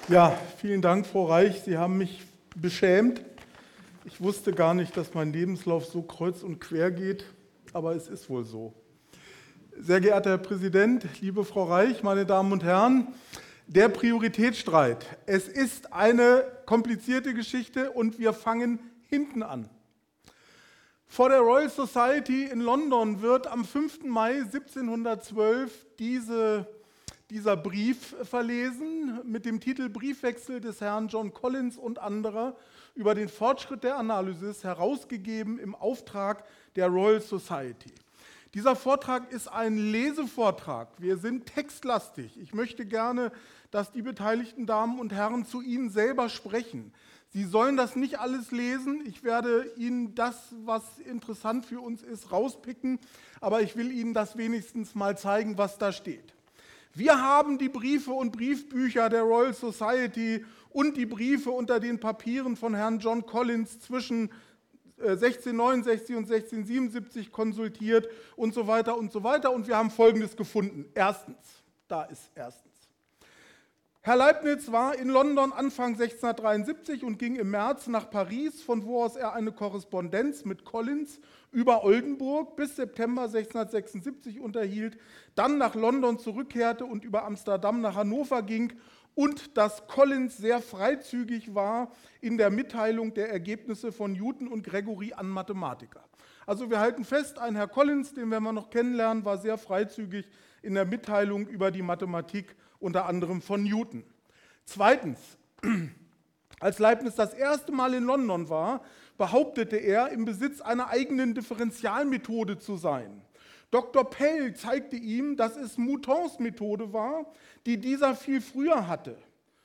Ja, vielen Dank, Frau Reich. Sie haben mich beschämt. Ich wusste gar nicht, dass mein Lebenslauf so kreuz und quer geht, aber es ist wohl so. Sehr geehrter Herr Präsident, liebe Frau Reich, meine Damen und Herren, der Prioritätsstreit. Es ist eine komplizierte Geschichte und wir fangen hinten an. Vor der Royal Society in London wird am 5. Mai 1712 dieser Brief verlesen mit dem Titel Briefwechsel des Herrn John Collins und anderer über den Fortschritt der Analysis, herausgegeben im Auftrag der Royal Society. Dieser Vortrag ist ein Lesevortrag. Wir sind textlastig. Ich möchte gerne, dass die beteiligten Damen und Herren zu Ihnen selber sprechen. Sie sollen das nicht alles lesen. Ich werde Ihnen das, was interessant für uns ist, rauspicken, aber ich will Ihnen das wenigstens mal zeigen, was da steht. Wir haben die Briefe und Briefbücher der Royal Society und die Briefe unter den Papieren von Herrn John Collins zwischen 1669 und 1677 konsultiert und so weiter und so weiter. Und wir haben Folgendes gefunden. Erstens, da ist erstens. Herr Leibniz war in London Anfang 1673 und ging im März nach Paris, von wo aus er eine Korrespondenz mit Collins über Oldenburg bis September 1676 unterhielt, dann nach London zurückkehrte und über Amsterdam nach Hannover ging und dass Collins sehr freizügig war in der Mitteilung der Ergebnisse von Newton und Gregory an Mathematiker. Also wir halten fest, ein Herr Collins, den werden wir noch kennenlernen, war sehr freizügig in der Mitteilung über die Mathematik, unter anderem von Newton. Zweitens, als Leibniz das erste Mal in London war, behauptete er, im Besitz einer eigenen Differentialmethode zu sein. Dr. Pell zeigte ihm, dass es Moutons Methode war, die dieser viel früher hatte.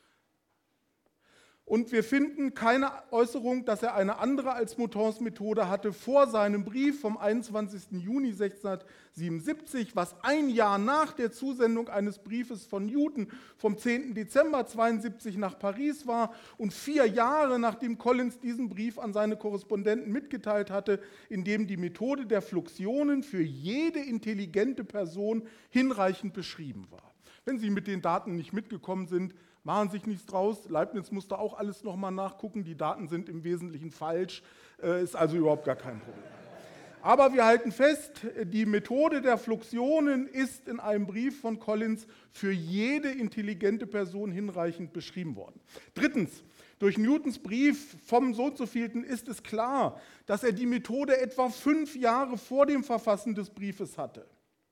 Und wir finden keine Äußerung, dass er eine andere als Moutons Methode hatte vor seinem Brief vom 21. Juni 1677, was ein Jahr nach der Zusendung eines Briefes von Newton vom 10. Dezember 72 nach Paris war und 4 Jahre nachdem Collins diesen Brief an seine Korrespondenten mitgeteilt hatte, in dem die Methode der Fluxionen für jede intelligente Person hinreichend beschrieben war. Wenn Sie mit den Daten nicht mitgekommen sind, machen sich nichts draus. Leibniz musste auch alles nochmal nachgucken. Die Daten sind im Wesentlichen falsch, ist also überhaupt gar kein Problem. Aber wir halten fest, die Methode der Fluxionen ist in einem Brief von Collins für jede intelligente Person hinreichend beschrieben worden. Drittens, durch Newtons Brief vom so und so vielten ist es klar, dass er die Methode etwa 5 Jahre vor dem Verfassen des Briefes hatte.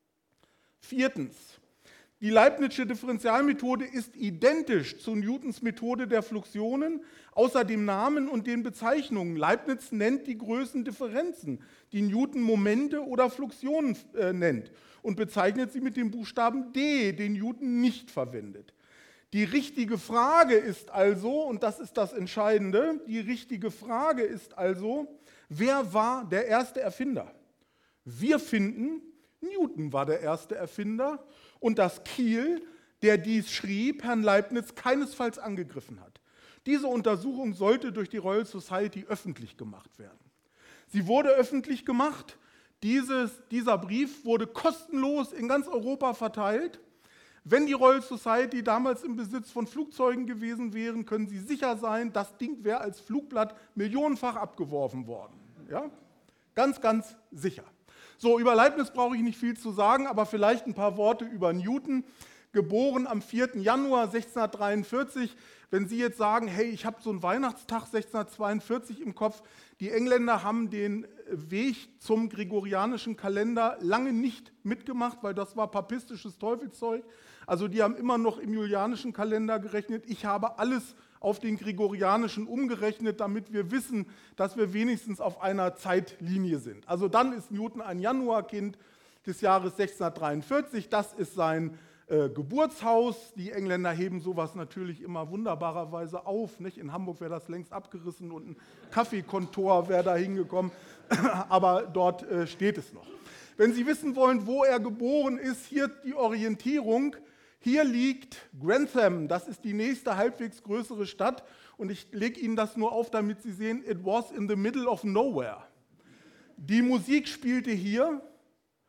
Viertens, die Leibnizsche Differentialmethode ist identisch zu Newtons Methode der Fluxionen, außer dem Namen und den Bezeichnungen. Leibniz nennt die Größendifferenzen, die Newton Momente oder Fluxionen nennt und bezeichnet sie mit dem Buchstaben D, den Newton nicht verwendet. Die richtige Frage ist also, und das ist das Entscheidende, die richtige Frage ist also, wer war der erste Erfinder? Wir finden, Newton war der erste Erfinder und dass Kiel, der dies schrieb, Herrn Leibniz keinesfalls angegriffen hat. Diese Untersuchung sollte durch die Royal Society öffentlich gemacht werden. Sie wurde öffentlich gemacht. Dieser Brief wurde kostenlos in ganz Europa verteilt. Wenn die Royal Society damals im Besitz von Flugzeugen gewesen wären, können Sie sicher sein, das Ding wäre als Flugblatt millionenfach abgeworfen worden. Ja? Ganz, ganz sicher. So, über Leibniz brauche ich nicht viel zu sagen, aber vielleicht ein paar Worte über Newton. Geboren am 4. Januar 1643. Wenn Sie jetzt sagen, hey, ich habe so einen Weihnachtstag 1642 im Kopf, die Engländer haben den Weg zum gregorianischen Kalender lange nicht mitgemacht, weil das war papistisches Teufelszeug. Also die haben immer noch im julianischen Kalender gerechnet. Ich habe alles auf den gregorianischen umgerechnet, damit wir wissen, dass wir wenigstens auf einer Zeitlinie sind. Also dann ist Newton ein Januarkind des Jahres 1643, das ist sein Geburtshaus. Die Engländer heben sowas natürlich immer wunderbarerweise auf. Nicht? In Hamburg wäre das längst abgerissen und ein Kaffeekontor wäre da hingekommen, aber dort steht es noch. Wenn Sie wissen wollen, wo er geboren ist, hier die Orientierung. Hier liegt Grantham, das ist die nächste halbwegs größere Stadt und ich lege Ihnen das nur auf, damit Sie sehen, it was in the middle of nowhere. Die Musik spielte hier,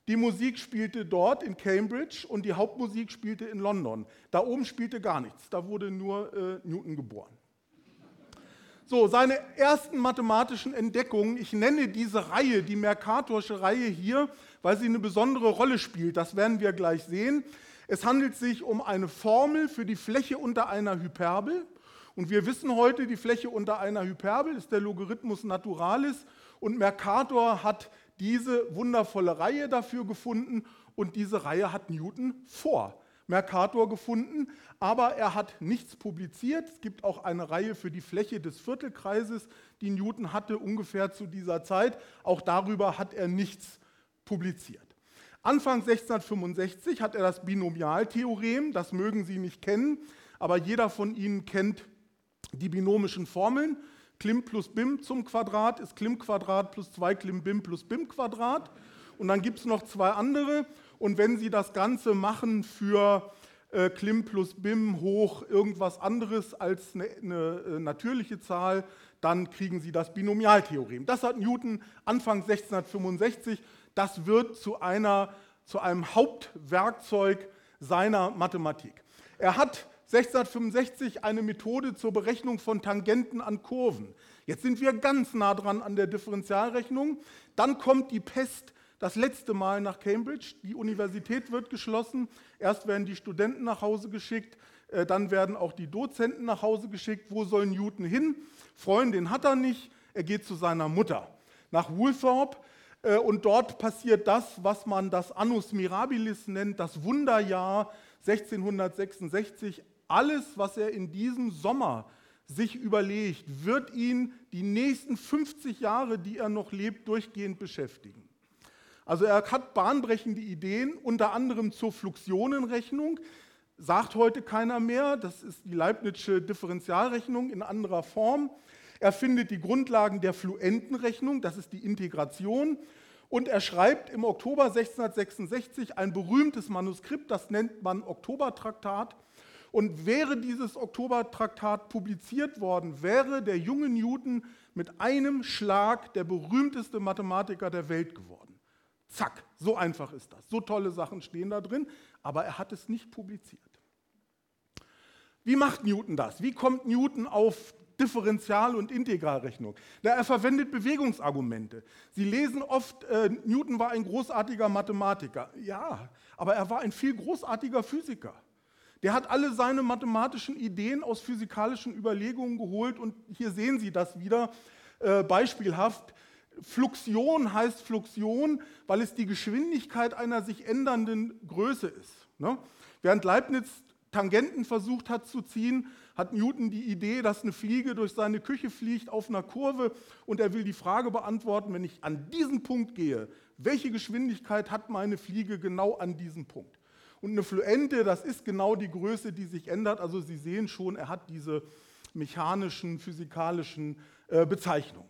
Die Musik spielte dort in Cambridge und die Hauptmusik spielte in London. Da oben spielte gar nichts, da wurde nur Newton geboren. So, seine ersten mathematischen Entdeckungen, ich nenne diese Reihe, die Mercatorsche Reihe hier, weil sie eine besondere Rolle spielt, das werden wir gleich sehen. Es handelt sich um eine Formel für die Fläche unter einer Hyperbel. Und wir wissen heute, die Fläche unter einer Hyperbel ist der Logarithmus Naturalis. Und Mercator hat diese wundervolle Reihe dafür gefunden. Und diese Reihe hat Newton vor Mercator gefunden. Aber er hat nichts publiziert. Es gibt auch eine Reihe für die Fläche des Viertelkreises, die Newton hatte, ungefähr zu dieser Zeit. Auch darüber hat er nichts publiziert. Anfang 1665 hat er das Binomialtheorem, das mögen Sie nicht kennen, aber jeder von Ihnen kennt die binomischen Formeln. Klim plus Bim zum Quadrat ist Klim-Quadrat plus 2 Klim-Bim plus Bim-Quadrat. Und dann gibt es noch zwei andere. Und wenn Sie das Ganze machen für Klim plus Bim hoch irgendwas anderes als eine natürliche Zahl, dann kriegen Sie das Binomialtheorem. Das hat Newton Anfang 1665. Das wird zu einem Hauptwerkzeug seiner Mathematik. Er hat 1665 eine Methode zur Berechnung von Tangenten an Kurven. Jetzt sind wir ganz nah dran an der Differentialrechnung. Dann kommt die Pest das letzte Mal nach Cambridge. Die Universität wird geschlossen. Erst werden die Studenten nach Hause geschickt, dann werden auch die Dozenten nach Hause geschickt. Wo soll Newton hin? Freundin hat er nicht. Er geht zu seiner Mutter nach Woolthorpe. Und dort passiert das, was man das Annus Mirabilis nennt, das Wunderjahr 1666. Alles, was er in diesem Sommer sich überlegt, wird ihn die nächsten 50 Jahre, die er noch lebt, durchgehend beschäftigen. Also er hat bahnbrechende Ideen, unter anderem zur Fluxionenrechnung, sagt heute keiner mehr, das ist die Leibnizsche Differentialrechnung in anderer Form. Er findet die Grundlagen der Fluentenrechnung, das ist die Integration. Und er schreibt im Oktober 1666 ein berühmtes Manuskript, das nennt man Oktobertraktat. Und wäre dieses Oktobertraktat publiziert worden, wäre der junge Newton mit einem Schlag der berühmteste Mathematiker der Welt geworden. Zack, so einfach ist das. So tolle Sachen stehen da drin, aber er hat es nicht publiziert. Wie macht Newton das? Wie kommt Newton auf Differential- und Integralrechnung? Na, er verwendet Bewegungsargumente. Sie lesen oft, Newton war ein großartiger Mathematiker. Ja, aber er war ein viel großartiger Physiker. Der hat alle seine mathematischen Ideen aus physikalischen Überlegungen geholt und hier sehen Sie das wieder beispielhaft. Fluxion heißt Fluxion, weil es die Geschwindigkeit einer sich ändernden Größe ist. Ne? Während Leibniz Tangenten versucht hat zu ziehen, hat Newton die Idee, dass eine Fliege durch seine Küche fliegt auf einer Kurve und er will die Frage beantworten, wenn ich an diesen Punkt gehe, welche Geschwindigkeit hat meine Fliege genau an diesem Punkt? Und eine Fluente, das ist genau die Größe, die sich ändert. Also Sie sehen schon, er hat diese mechanischen, physikalischen Bezeichnungen.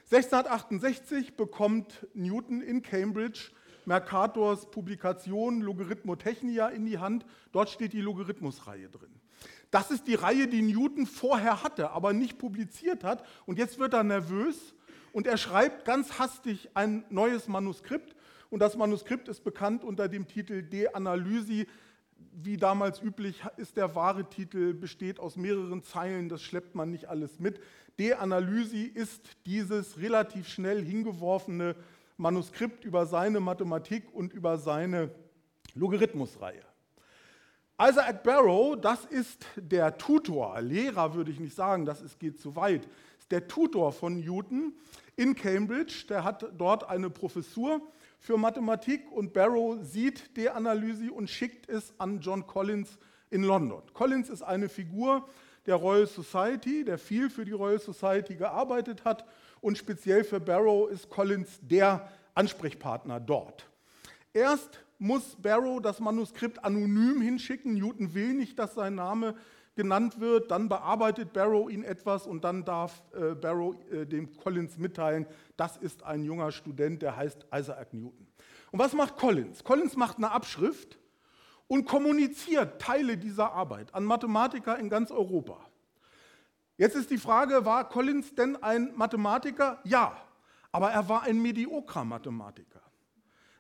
1668 bekommt Newton in Cambridge Mercators Publikation Logarithmotechnia in die Hand. Dort steht die Logarithmusreihe drin. Das ist die Reihe, die Newton vorher hatte, aber nicht publiziert hat. Und jetzt wird er nervös und er schreibt ganz hastig ein neues Manuskript. Und das Manuskript ist bekannt unter dem Titel De Analysi. Wie damals üblich ist der wahre Titel, besteht aus mehreren Zeilen, das schleppt man nicht alles mit. De Analysi ist dieses relativ schnell hingeworfene Manuskript über seine Mathematik und über seine Logarithmusreihe. Isaac Barrow, das ist der Tutor, Lehrer würde ich nicht sagen, geht zu weit, ist der Tutor von Newton in Cambridge, der hat dort eine Professur für Mathematik und Barrow sieht De Analysi und schickt es an John Collins in London. Collins ist eine Figur der Royal Society, der viel für die Royal Society gearbeitet hat und speziell für Barrow ist Collins der Ansprechpartner dort. Erst muss Barrow das Manuskript anonym hinschicken, Newton will nicht, dass sein Name genannt wird, dann bearbeitet Barrow ihn etwas und dann darf Barrow dem Collins mitteilen, das ist ein junger Student, der heißt Isaac Newton. Und was macht Collins? Collins macht eine Abschrift und kommuniziert Teile dieser Arbeit an Mathematiker in ganz Europa. Jetzt ist die Frage, war Collins denn ein Mathematiker? Ja, aber er war ein mediokrer Mathematiker.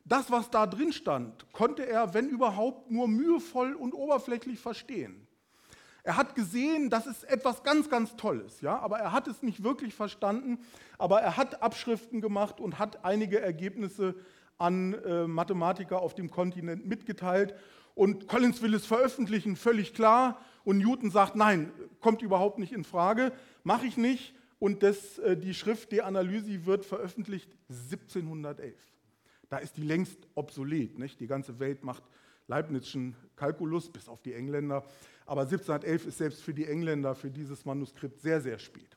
Das, was da drin stand, konnte er, wenn überhaupt, nur mühevoll und oberflächlich verstehen. Er hat gesehen, das ist etwas ganz, ganz Tolles, ja? Aber er hat es nicht wirklich verstanden, aber er hat Abschriften gemacht und hat einige Ergebnisse an Mathematiker auf dem Kontinent mitgeteilt. Und Collins will es veröffentlichen, völlig klar. Und Newton sagt, nein, kommt überhaupt nicht in Frage, mache ich nicht. Und die Schrift De Analysi wird veröffentlicht 1711. Da ist die längst obsolet. Nicht? Die ganze Welt macht Leibnizschen Kalkulus, bis auf die Engländer. Aber 1711 ist selbst für die Engländer, für dieses Manuskript sehr, sehr spät.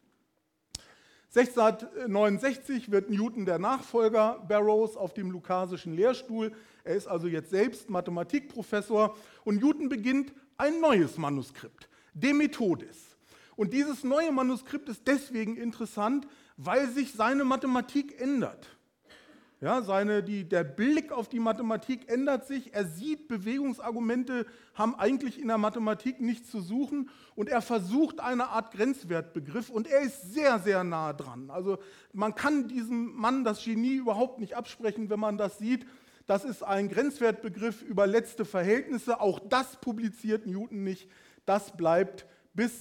1669 wird Newton der Nachfolger Barrows auf dem Lucasischen Lehrstuhl. Er ist also jetzt selbst Mathematikprofessor. Und Newton beginnt ein neues Manuskript, De Methodis. Und dieses neue Manuskript ist deswegen interessant, weil sich seine Mathematik ändert. Ja, der Blick auf die Mathematik ändert sich. Er sieht, Bewegungsargumente haben eigentlich in der Mathematik nichts zu suchen. Und er versucht eine Art Grenzwertbegriff. Und er ist sehr, sehr nah dran. Also man kann diesem Mann das Genie überhaupt nicht absprechen, wenn man das sieht. Das ist ein Grenzwertbegriff über letzte Verhältnisse. Auch das publiziert Newton nicht. Das bleibt bis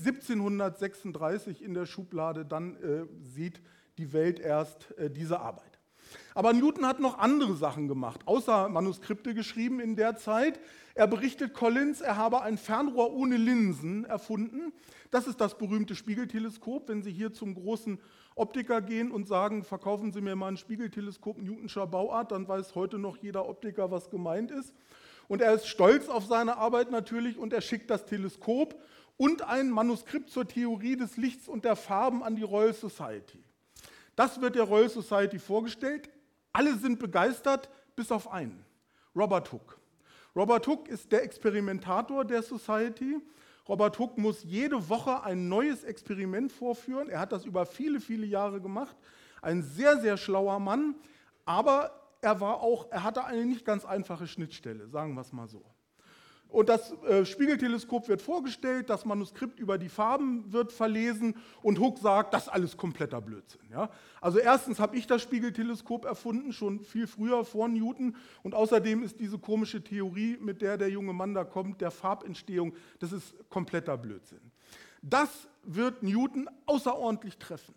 1736 in der Schublade. Dann sieht die Welt erst diese Arbeit. Aber Newton hat noch andere Sachen gemacht, außer Manuskripte geschrieben in der Zeit. Er berichtet Collins, er habe ein Fernrohr ohne Linsen erfunden. Das ist das berühmte Spiegelteleskop. Wenn Sie hier zum großen Optiker gehen und sagen, verkaufen Sie mir mal ein Spiegelteleskop Newtonscher Bauart, dann weiß heute noch jeder Optiker, was gemeint ist. Und er ist stolz auf seine Arbeit natürlich und er schickt das Teleskop und ein Manuskript zur Theorie des Lichts und der Farben an die Royal Society. Das wird der Royal Society vorgestellt. Alle sind begeistert, bis auf einen, Robert Hooke. Robert Hooke ist der Experimentator der Society. Robert Hooke muss jede Woche ein neues Experiment vorführen. Er hat das über viele, viele Jahre gemacht. Ein sehr, sehr schlauer Mann, aber er hatte eine nicht ganz einfache Schnittstelle, sagen wir es mal so. Und das Spiegelteleskop wird vorgestellt, das Manuskript über die Farben wird verlesen und Hooke sagt, das ist alles kompletter Blödsinn. Ja? Also erstens habe ich das Spiegelteleskop erfunden, schon viel früher vor Newton und außerdem ist diese komische Theorie, mit der junge Mann da kommt, der Farbentstehung, das ist kompletter Blödsinn. Das wird Newton außerordentlich treffen.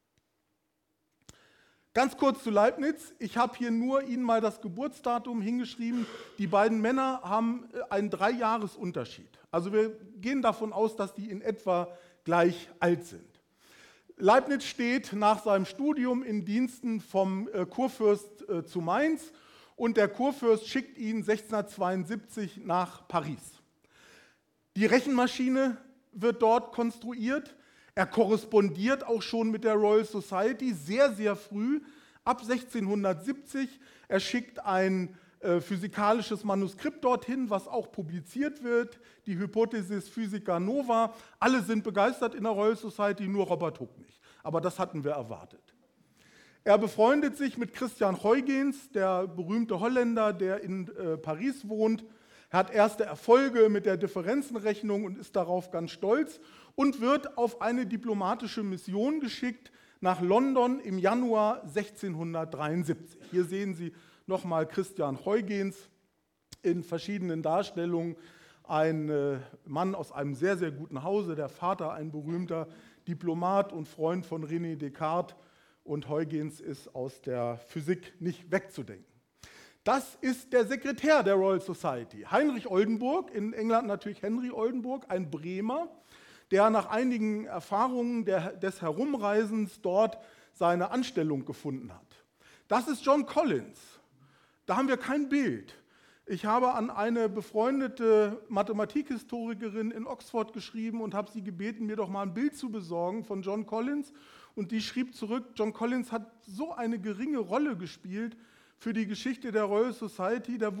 Ganz kurz zu Leibniz. Ich habe hier nur Ihnen mal das Geburtsdatum hingeschrieben. Die beiden Männer haben einen 3-Jahres-Unterschied. Also wir gehen davon aus, dass die in etwa gleich alt sind. Leibniz steht nach seinem Studium in Diensten vom Kurfürst zu Mainz und der Kurfürst schickt ihn 1672 nach Paris. Die Rechenmaschine wird dort konstruiert. Er korrespondiert auch schon mit der Royal Society sehr, sehr früh, ab 1670. Er schickt ein physikalisches Manuskript dorthin, was auch publiziert wird, die Hypothesis Physica Nova. Alle sind begeistert in der Royal Society, nur Robert Hooke nicht. Aber das hatten wir erwartet. Er befreundet sich mit Christian Huygens, der berühmte Holländer, der in Paris wohnt. Er hat erste Erfolge mit der Differenzenrechnung und ist darauf ganz stolz und wird auf eine diplomatische Mission geschickt nach London im Januar 1673. Hier sehen Sie nochmal Christian Huygens in verschiedenen Darstellungen. Ein Mann aus einem sehr, sehr guten Hause, der Vater ein berühmter Diplomat und Freund von René Descartes und Huygens ist aus der Physik nicht wegzudenken. Das ist der Sekretär der Royal Society, Heinrich Oldenburg, in England natürlich Henry Oldenburg, ein Bremer, der nach einigen Erfahrungen des Herumreisens dort seine Anstellung gefunden hat. Das ist John Collins. Da haben wir kein Bild. Ich habe an eine befreundete Mathematikhistorikerin in Oxford geschrieben und habe sie gebeten, mir doch mal ein Bild zu besorgen von John Collins. Und die schrieb zurück, John Collins hat so eine geringe Rolle gespielt für die Geschichte der Royal Society, da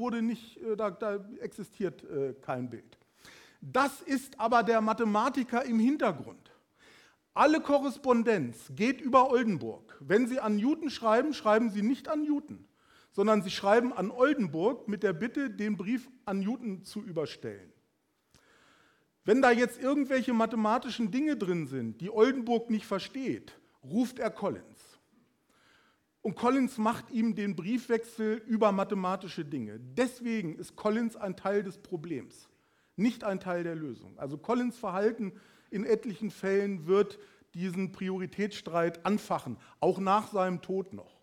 existiert kein Bild. Das ist aber der Mathematiker im Hintergrund. Alle Korrespondenz geht über Oldenburg. Wenn Sie an Newton schreiben, schreiben Sie nicht an Newton, sondern Sie schreiben an Oldenburg mit der Bitte, den Brief an Newton zu überstellen. Wenn da jetzt irgendwelche mathematischen Dinge drin sind, die Oldenburg nicht versteht, ruft er Collins. Und Collins macht ihm den Briefwechsel über mathematische Dinge. Deswegen ist Collins ein Teil des Problems, nicht ein Teil der Lösung. Also Collins' Verhalten in etlichen Fällen wird diesen Prioritätsstreit anfachen, auch nach seinem Tod noch.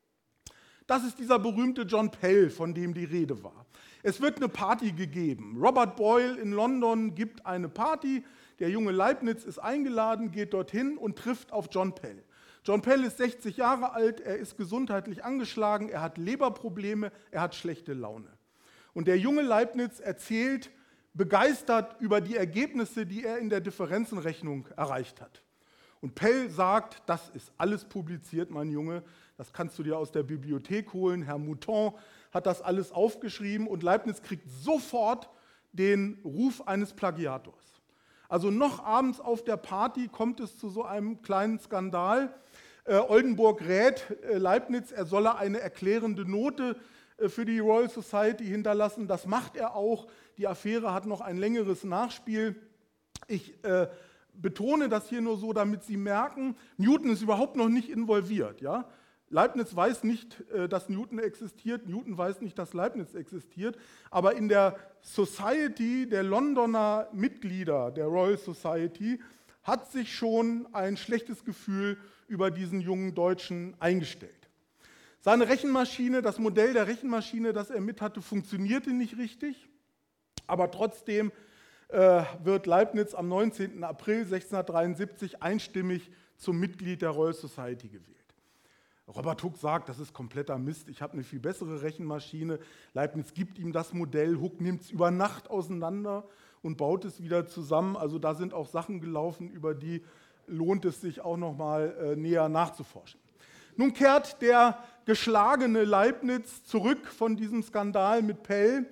Das ist dieser berühmte John Pell, von dem die Rede war. Es wird eine Party gegeben. Robert Boyle in London gibt eine Party. Der junge Leibniz ist eingeladen, geht dorthin und trifft auf John Pell. John Pell ist 60 Jahre alt, er ist gesundheitlich angeschlagen, er hat Leberprobleme, er hat schlechte Laune. Und der junge Leibniz erzählt begeistert über die Ergebnisse, die er in der Differenzenrechnung erreicht hat. Und Pell sagt, das ist alles publiziert, mein Junge, das kannst du dir aus der Bibliothek holen. Herr Mouton hat das alles aufgeschrieben und Leibniz kriegt sofort den Ruf eines Plagiators. Also noch abends auf der Party kommt es zu so einem kleinen Skandal. Oldenburg rät Leibniz, er solle eine erklärende Note für die Royal Society hinterlassen. Das macht er auch. Die Affäre hat noch ein längeres Nachspiel. Ich betone das hier nur so, damit Sie merken, Newton ist überhaupt noch nicht involviert. Ja? Leibniz weiß nicht, dass Newton existiert, Newton weiß nicht, dass Leibniz existiert, aber in der Society der Londoner Mitglieder der Royal Society hat sich schon ein schlechtes Gefühl über diesen jungen Deutschen eingestellt. Seine Rechenmaschine, das Modell der Rechenmaschine, das er mit hatte, funktionierte nicht richtig, aber trotzdem wird Leibniz am 19. April 1673 einstimmig zum Mitglied der Royal Society gewählt. Robert Hooke sagt, das ist kompletter Mist, ich habe eine viel bessere Rechenmaschine. Leibniz gibt ihm das Modell, Hooke nimmt es über Nacht auseinander und baut es wieder zusammen. Also da sind auch Sachen gelaufen, über die lohnt es sich auch nochmal näher nachzuforschen. Nun kehrt der geschlagene Leibniz zurück von diesem Skandal mit Pell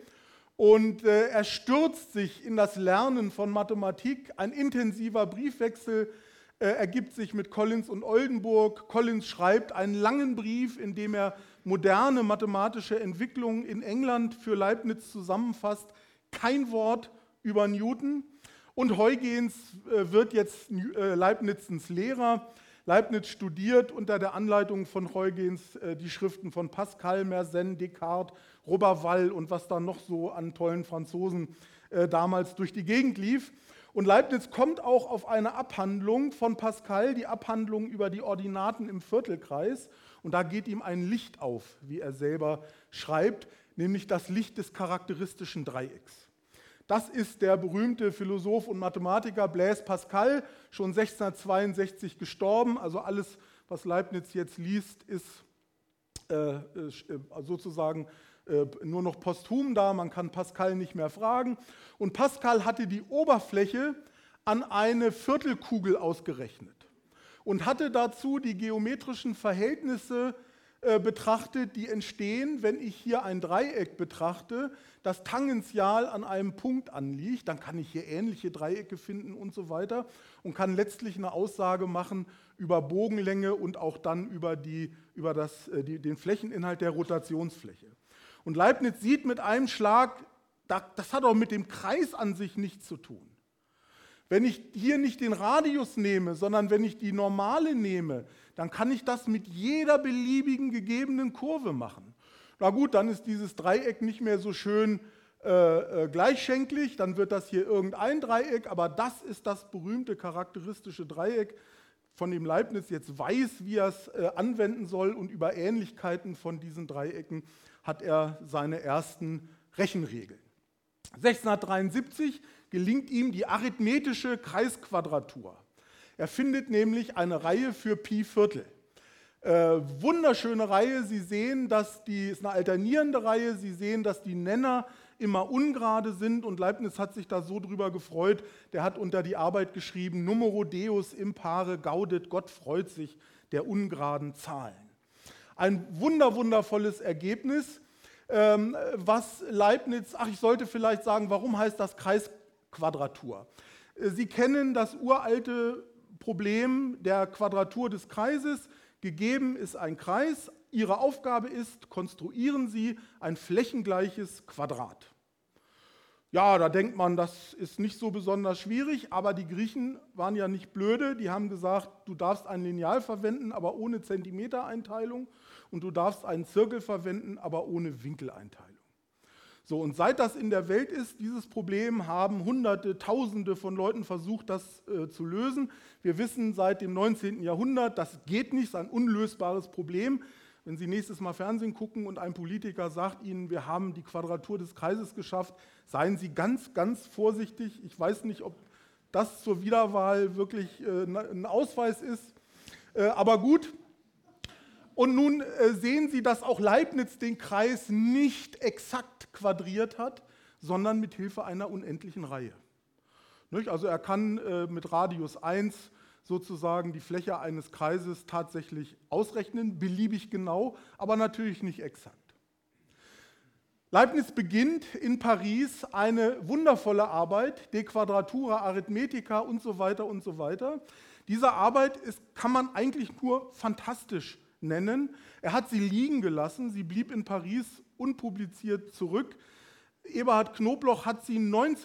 und er stürzt sich in das Lernen von Mathematik. Ein intensiver Briefwechsel ergibt sich mit Collins und Oldenburg. Collins schreibt einen langen Brief, in dem er moderne mathematische Entwicklungen in England für Leibniz zusammenfasst. Kein Wort über Newton. Und Huygens wird jetzt Leibnizens Lehrer. Leibniz studiert unter der Anleitung von Huygens die Schriften von Pascal, Mersenne, Descartes, Roberval und was da noch so an tollen Franzosen damals durch die Gegend lief. Und Leibniz kommt auch auf eine Abhandlung von Pascal, die Abhandlung über die Ordinaten im Viertelkreis. Und da geht ihm ein Licht auf, wie er selber schreibt, nämlich das Licht des charakteristischen Dreiecks. Das ist der berühmte Philosoph und Mathematiker Blaise Pascal, schon 1662 gestorben. Also alles, was Leibniz jetzt liest, ist sozusagen nur noch posthum da, man kann Pascal nicht mehr fragen. Und Pascal hatte die Oberfläche an eine Viertelkugel ausgerechnet und hatte dazu die geometrischen Verhältnisse betrachtet, die entstehen, wenn ich hier ein Dreieck betrachte, das tangential an einem Punkt anliegt, dann kann ich hier ähnliche Dreiecke finden und so weiter und kann letztlich eine Aussage machen über Bogenlänge und auch dann über den Flächeninhalt der Rotationsfläche. Und Leibniz sieht mit einem Schlag, das hat auch mit dem Kreis an sich nichts zu tun. Wenn ich hier nicht den Radius nehme, sondern wenn ich die Normale nehme, dann kann ich das mit jeder beliebigen gegebenen Kurve machen. Na gut, dann ist dieses Dreieck nicht mehr so schön gleichschenklig, dann wird das hier irgendein Dreieck, aber das ist das berühmte charakteristische Dreieck, von dem Leibniz jetzt weiß, wie er es anwenden soll, und über Ähnlichkeiten von diesen Dreiecken hat er seine ersten Rechenregeln. 1673 gelingt ihm die arithmetische Kreisquadratur. Er findet nämlich eine Reihe für Pi-Viertel. Wunderschöne Reihe, Sie sehen, dass ist eine alternierende Reihe, Sie sehen, dass die Nenner immer ungerade sind und Leibniz hat sich da so drüber gefreut, der hat unter die Arbeit geschrieben, Numero Deus impare gaudet, Gott freut sich der ungeraden Zahlen. Ein wundervolles Ergebnis, was Leibniz, ich sollte vielleicht sagen, warum heißt das Kreisquadratur? Sie kennen das uralte Problem der Quadratur des Kreises. Gegeben ist ein Kreis, Ihre Aufgabe ist, konstruieren Sie ein flächengleiches Quadrat. Ja, da denkt man, das ist nicht so besonders schwierig, aber die Griechen waren ja nicht blöde, die haben gesagt, du darfst ein Lineal verwenden, aber ohne Zentimetereinteilung und du darfst einen Zirkel verwenden, aber ohne Winkeleinteilung. So, und seit das in der Welt ist, dieses Problem, haben Hunderte, Tausende von Leuten versucht, das zu lösen. Wir wissen seit dem 19. Jahrhundert, das geht nicht, es ist ein unlösbares Problem. Wenn Sie nächstes Mal Fernsehen gucken und ein Politiker sagt Ihnen, wir haben die Quadratur des Kreises geschafft, seien Sie ganz, ganz vorsichtig. Ich weiß nicht, ob das zur Wiederwahl wirklich ein Ausweis ist, aber gut. Und nun sehen Sie, dass auch Leibniz den Kreis nicht exakt quadriert hat, sondern mit Hilfe einer unendlichen Reihe. Also er kann mit Radius 1 sozusagen die Fläche eines Kreises tatsächlich ausrechnen, beliebig genau, aber natürlich nicht exakt. Leibniz beginnt in Paris eine wundervolle Arbeit, De Quadratura Arithmetica und so weiter und so weiter. Diese Arbeit kann man eigentlich nur fantastisch nennen. Er hat sie liegen gelassen, sie blieb in Paris unpubliziert zurück. Eberhard Knobloch hat sie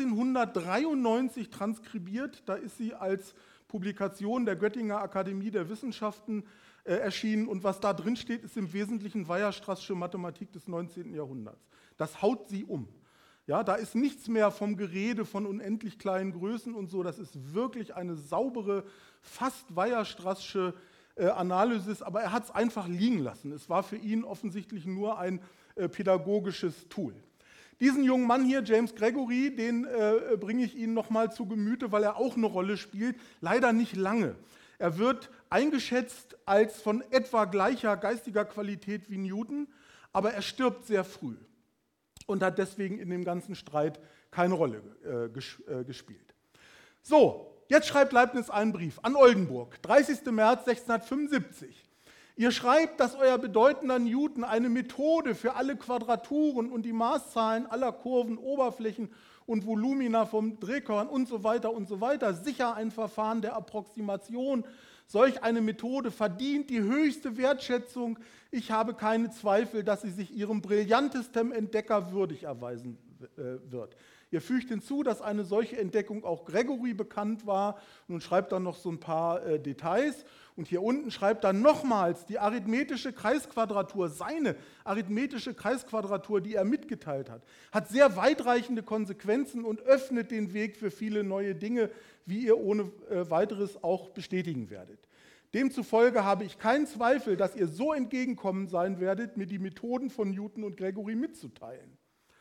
1993 transkribiert, da ist sie als Publikation der Göttinger Akademie der Wissenschaften erschienen und was da drin steht, ist im Wesentlichen Weierstraßsche Mathematik des 19. Jahrhunderts. Das haut sie um. Ja, da ist nichts mehr vom Gerede von unendlich kleinen Größen und so, das ist wirklich eine saubere, fast Weierstraßsche Analysis, aber er hat es einfach liegen lassen. Es war für ihn offensichtlich nur ein pädagogisches Tool. Diesen jungen Mann hier, James Gregory, den bringe ich Ihnen nochmal zu Gemüte, weil er auch eine Rolle spielt, leider nicht lange. Er wird eingeschätzt als von etwa gleicher geistiger Qualität wie Newton, aber er stirbt sehr früh und hat deswegen in dem ganzen Streit keine Rolle gespielt. So, jetzt schreibt Leibniz einen Brief an Oldenburg, 30. März 1675. Ihr schreibt, dass euer bedeutender Newton eine Methode für alle Quadraturen und die Maßzahlen aller Kurven, Oberflächen und Volumina vom Drehkörper und so weiter, sicher ein Verfahren der Approximation. Solch eine Methode verdient die höchste Wertschätzung. Ich habe keine Zweifel, dass sie sich ihrem brillantesten Entdecker würdig erweisen wird. Ihr fügt hinzu, dass eine solche Entdeckung auch Gregory bekannt war und schreibt dann noch so ein paar Details. Und hier unten schreibt er nochmals die arithmetische Kreisquadratur, seine arithmetische Kreisquadratur, die er mitgeteilt hat sehr weitreichende Konsequenzen und öffnet den Weg für viele neue Dinge, wie ihr ohne weiteres auch bestätigen werdet. Demzufolge habe ich keinen Zweifel, dass ihr so entgegenkommen sein werdet, mir die Methoden von Newton und Gregory mitzuteilen.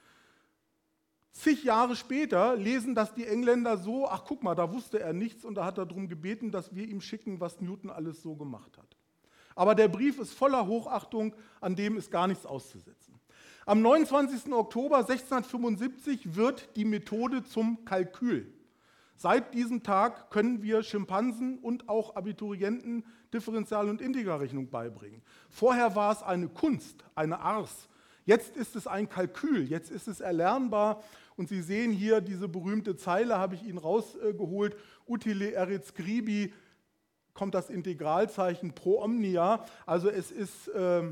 Zig Jahre später lesen das die Engländer so, ach guck mal, da wusste er nichts und da hat er darum gebeten, dass wir ihm schicken, was Newton alles so gemacht hat. Aber der Brief ist voller Hochachtung, an dem ist gar nichts auszusetzen. Am 29. Oktober 1675 wird die Methode zum Kalkül. Seit diesem Tag können wir Schimpansen und auch Abiturienten Differential- und Integralrechnung beibringen. Vorher war es eine Kunst, eine Ars. Jetzt ist es ein Kalkül, jetzt ist es erlernbar. Und Sie sehen hier diese berühmte Zeile, habe ich Ihnen rausgeholt, utile erit scribi, kommt das Integralzeichen pro omnia. Also es ist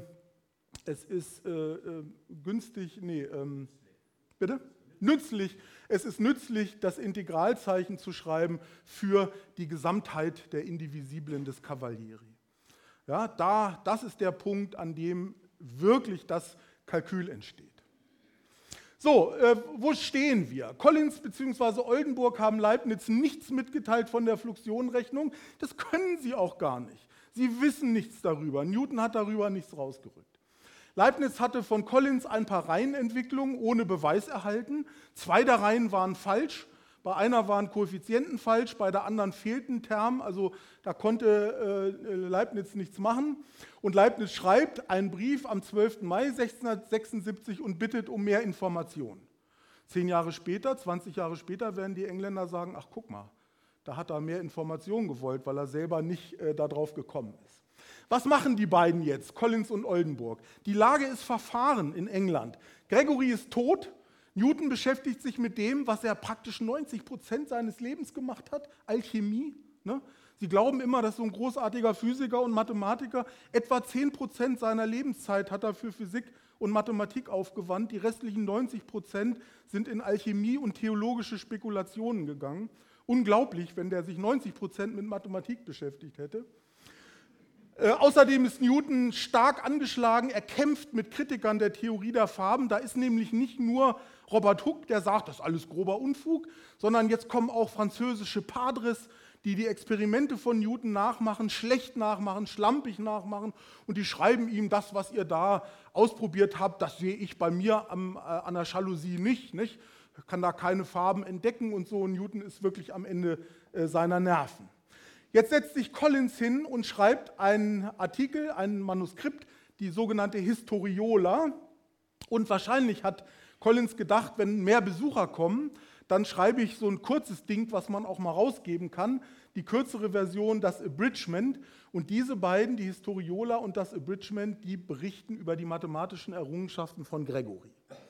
günstig, bitte? Nützlich. Es ist nützlich, das Integralzeichen zu schreiben für die Gesamtheit der Indivisiblen des Cavalieri. Ja, das ist der Punkt, an dem wirklich das Kalkül entsteht. So, wo stehen wir? Collins bzw. Oldenburg haben Leibniz nichts mitgeteilt von der Fluxionenrechnung. Das können sie auch gar nicht. Sie wissen nichts darüber. Newton hat darüber nichts rausgerückt. Leibniz hatte von Collins ein paar Reihenentwicklungen ohne Beweis erhalten. 2 der Reihen waren falsch. Bei einer waren Koeffizienten falsch, bei der anderen fehlten Term, also da konnte Leibniz nichts machen. Und Leibniz schreibt einen Brief am 12. Mai 1676 und bittet um mehr Informationen. 10 Jahre später, 20 Jahre später werden die Engländer sagen, ach guck mal, da hat er mehr Informationen gewollt, weil er selber nicht darauf gekommen ist. Was machen die beiden jetzt, Collins und Oldenburg? Die Lage ist verfahren in England. Gregory ist tot. Newton beschäftigt sich mit dem, was er praktisch 90% seines Lebens gemacht hat, Alchemie. Ne? Sie glauben immer, dass so ein großartiger Physiker und Mathematiker etwa 10% seiner Lebenszeit hat er für Physik und Mathematik aufgewandt. Die restlichen 90% sind in Alchemie und theologische Spekulationen gegangen. Unglaublich, wenn der sich 90% mit Mathematik beschäftigt hätte. Außerdem ist Newton stark angeschlagen, er kämpft mit Kritikern der Theorie der Farben. Da ist nämlich nicht nur Robert Hooke, der sagt, das ist alles grober Unfug, sondern jetzt kommen auch französische Padres, die die Experimente von Newton nachmachen, schlecht nachmachen, schlampig nachmachen und die schreiben ihm, das, was ihr da ausprobiert habt, das sehe ich bei mir an der Jalousie nicht. Ich kann da keine Farben entdecken und so. Und Newton ist wirklich am Ende seiner Nerven. Jetzt setzt sich Collins hin und schreibt einen Artikel, ein Manuskript, die sogenannte Historiola. Und wahrscheinlich hat Collins gedacht, wenn mehr Besucher kommen, dann schreibe ich so ein kurzes Ding, was man auch mal rausgeben kann. Die kürzere Version, das Abridgment. Und diese beiden, die Historiola und das Abridgment, die berichten über die mathematischen Errungenschaften von Gregory.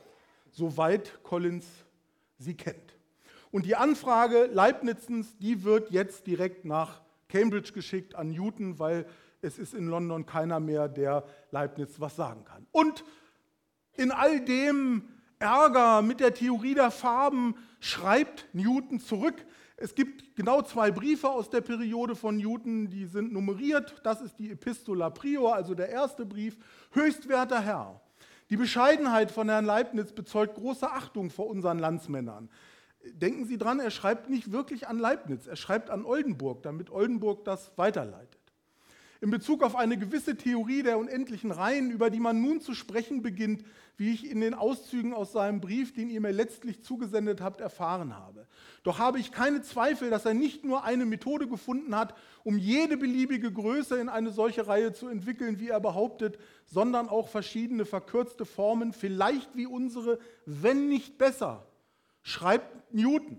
Soweit Collins sie kennt. Und die Anfrage Leibnizens, die wird jetzt direkt nach Cambridge geschickt an Newton, weil es ist in London keiner mehr, der Leibniz was sagen kann. Und in all dem Ärger mit der Theorie der Farben schreibt Newton zurück. Es gibt genau 2 Briefe aus der Periode von Newton, die sind nummeriert. Das ist die Epistola Prior, also der erste Brief. Höchstwerter Herr, die Bescheidenheit von Herrn Leibniz bezeugt große Achtung vor unseren Landsmännern. Denken Sie dran, er schreibt nicht wirklich an Leibniz, er schreibt an Oldenburg, damit Oldenburg das weiterleitet. In Bezug auf eine gewisse Theorie der unendlichen Reihen, über die man nun zu sprechen beginnt, wie ich in den Auszügen aus seinem Brief, den ihr mir letztlich zugesendet habt, erfahren habe. Doch habe ich keine Zweifel, dass er nicht nur eine Methode gefunden hat, um jede beliebige Größe in eine solche Reihe zu entwickeln, wie er behauptet, sondern auch verschiedene verkürzte Formen, vielleicht wie unsere, wenn nicht besser, schreibt Newton.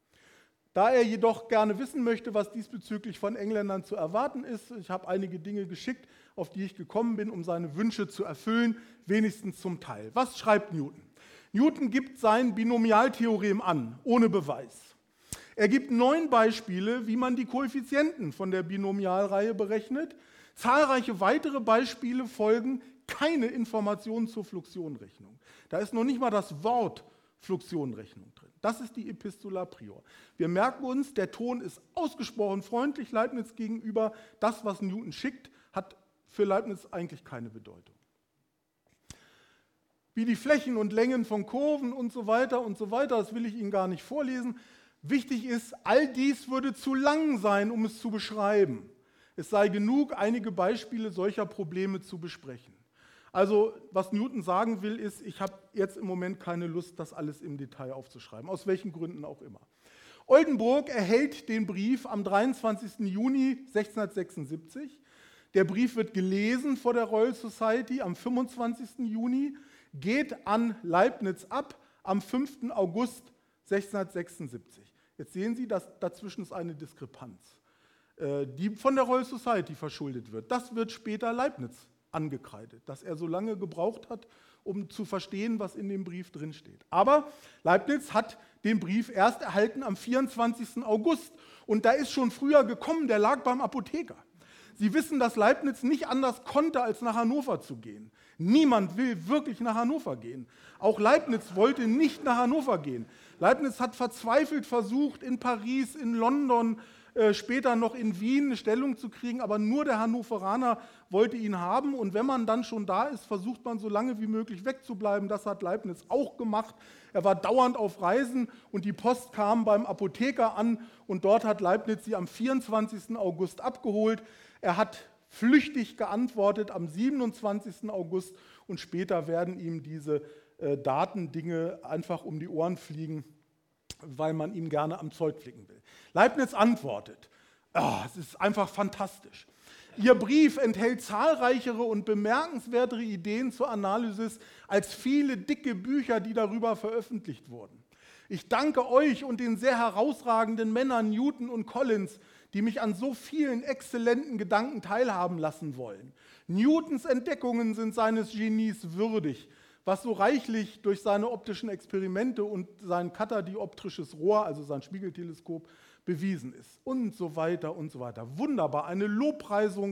Da er jedoch gerne wissen möchte, was diesbezüglich von Engländern zu erwarten ist, ich habe einige Dinge geschickt, auf die ich gekommen bin, um seine Wünsche zu erfüllen, wenigstens zum Teil. Was schreibt Newton? Newton gibt sein Binomialtheorem an, ohne Beweis. Er gibt 9 Beispiele, wie man die Koeffizienten von der Binomialreihe berechnet. Zahlreiche weitere Beispiele folgen, keine Informationen zur Fluxionenrechnung. Da ist noch nicht mal das Wort Fluxionenrechnung drin. Das ist die Epistola Prior. Wir merken uns, der Ton ist ausgesprochen freundlich Leibniz gegenüber. Das, was Newton schickt, hat für Leibniz eigentlich keine Bedeutung. Wie die Flächen und Längen von Kurven und so weiter, das will ich Ihnen gar nicht vorlesen. Wichtig ist, all dies würde zu lang sein, um es zu beschreiben. Es sei genug, einige Beispiele solcher Probleme zu besprechen. Also, was Newton sagen will, ist, ich habe jetzt im Moment keine Lust, das alles im Detail aufzuschreiben, aus welchen Gründen auch immer. Oldenburg erhält den Brief am 23. Juni 1676. Der Brief wird gelesen vor der Royal Society am 25. Juni, geht an Leibniz ab am 5. August 1676. Jetzt sehen Sie, dass dazwischen ist eine Diskrepanz, die von der Royal Society verschuldet wird. Das wird später Leibniz angekreidet, dass er so lange gebraucht hat, um zu verstehen, was in dem Brief drinsteht. Aber Leibniz hat den Brief erst erhalten am 24. August und da ist schon früher gekommen, der lag beim Apotheker. Sie wissen, dass Leibniz nicht anders konnte, als nach Hannover zu gehen. Niemand will wirklich nach Hannover gehen. Auch Leibniz wollte nicht nach Hannover gehen. Leibniz hat verzweifelt versucht, in Paris, in London, später noch in Wien eine Stellung zu kriegen, aber nur der Hannoveraner wollte ihn haben. Und wenn man dann schon da ist, versucht man so lange wie möglich wegzubleiben. Das hat Leibniz auch gemacht. Er war dauernd auf Reisen und die Post kam beim Apotheker an und dort hat Leibniz sie am 24. August abgeholt. Er hat flüchtig geantwortet am 27. August und später werden ihm diese Datendinge einfach um die Ohren fliegen, weil man ihn gerne am Zeug flicken will. Leibniz antwortet, es ist einfach fantastisch. Ihr Brief enthält zahlreichere und bemerkenswertere Ideen zur Analysis als viele dicke Bücher, die darüber veröffentlicht wurden. Ich danke euch und den sehr herausragenden Männern Newton und Collins, die mich an so vielen exzellenten Gedanken teilhaben lassen wollen. Newtons Entdeckungen sind seines Genies würdig, was so reichlich durch seine optischen Experimente und sein katadioptrisches Rohr, also sein Spiegelteleskop, bewiesen ist. Und so weiter und so weiter. Wunderbar, eine Lobpreisung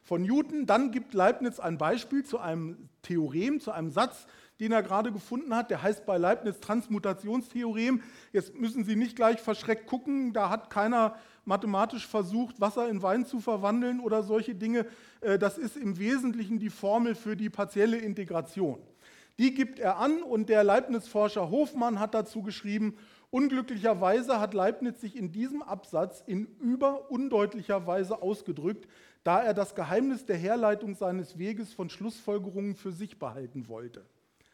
von Newton. Dann gibt Leibniz ein Beispiel zu einem Theorem, zu einem Satz, den er gerade gefunden hat. Der heißt bei Leibniz Transmutationstheorem. Jetzt müssen Sie nicht gleich verschreckt gucken, da hat keiner mathematisch versucht, Wasser in Wein zu verwandeln oder solche Dinge. Das ist im Wesentlichen die Formel für die partielle Integration. Die gibt er an und der Leibniz-Forscher Hofmann hat dazu geschrieben, unglücklicherweise hat Leibniz sich in diesem Absatz in überundeutlicher Weise ausgedrückt, da er das Geheimnis der Herleitung seines Weges von Schlussfolgerungen für sich behalten wollte.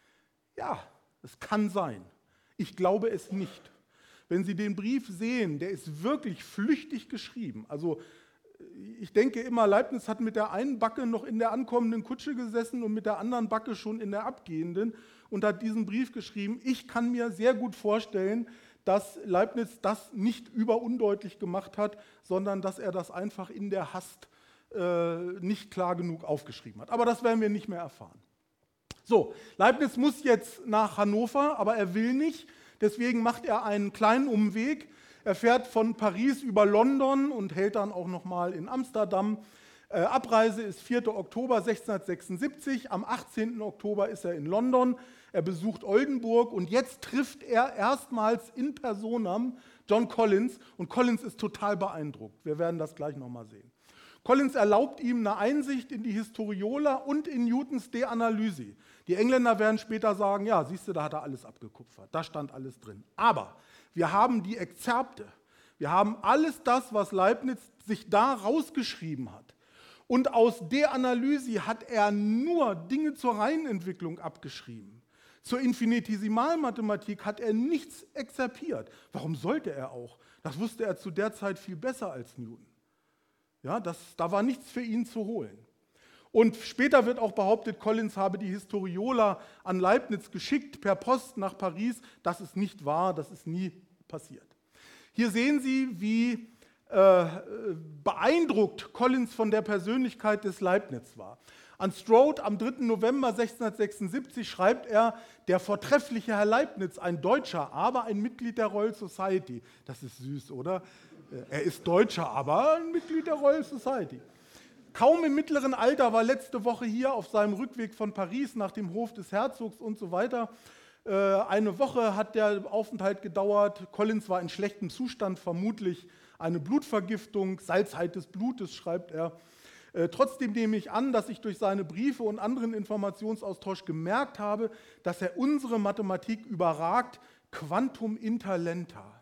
Ja, es kann sein. Ich glaube es nicht. Wenn Sie den Brief sehen, der ist wirklich flüchtig geschrieben. Also ich denke immer, Leibniz hat mit der einen Backe noch in der ankommenden Kutsche gesessen und mit der anderen Backe schon in der abgehenden und hat diesen Brief geschrieben. Ich kann mir sehr gut vorstellen, dass Leibniz das nicht überundeutlich gemacht hat, sondern dass er das einfach in der Hast nicht klar genug aufgeschrieben hat. Aber das werden wir nicht mehr erfahren. So, Leibniz muss jetzt nach Hannover, aber er will nicht. Deswegen macht er einen kleinen Umweg. Er fährt von Paris über London und hält dann auch nochmal in Amsterdam. Abreise ist 4. Oktober 1676. Am 18. Oktober ist er in London. Er besucht Oldenburg und jetzt trifft er erstmals in personam John Collins. Und Collins ist total beeindruckt. Wir werden das gleich nochmal sehen. Collins erlaubt ihm eine Einsicht in die Historiola und in Newtons De Analysi. Die Engländer werden später sagen, ja, siehst du, da hat er alles abgekupfert, da stand alles drin. Aber wir haben die Exzerpte, wir haben alles das, was Leibniz sich da rausgeschrieben hat. Und aus De Analysi hat er nur Dinge zur Reihenentwicklung abgeschrieben. Zur Infinitesimalmathematik hat er nichts exerpiert. Warum sollte er auch? Das wusste er zu der Zeit viel besser als Newton. Ja, da war nichts für ihn zu holen. Und später wird auch behauptet, Collins habe die Historiola an Leibniz geschickt per Post nach Paris. Das ist nicht wahr, das ist nie passiert. Hier sehen Sie, wie beeindruckt Collins von der Persönlichkeit des Leibniz war. An Strode am 3. November 1676 schreibt er, der vortreffliche Herr Leibniz, ein Deutscher, aber ein Mitglied der Royal Society. Das ist süß, oder? Er ist Deutscher, aber ein Mitglied der Royal Society. Kaum im mittleren Alter, war letzte Woche hier auf seinem Rückweg von Paris nach dem Hof des Herzogs und so weiter. Eine Woche hat der Aufenthalt gedauert. Collins war in schlechtem Zustand, vermutlich eine Blutvergiftung, Salzheit des Blutes, schreibt er. Trotzdem nehme ich an, dass ich durch seine Briefe und anderen Informationsaustausch gemerkt habe, dass er unsere Mathematik überragt, Quantum Interlenta.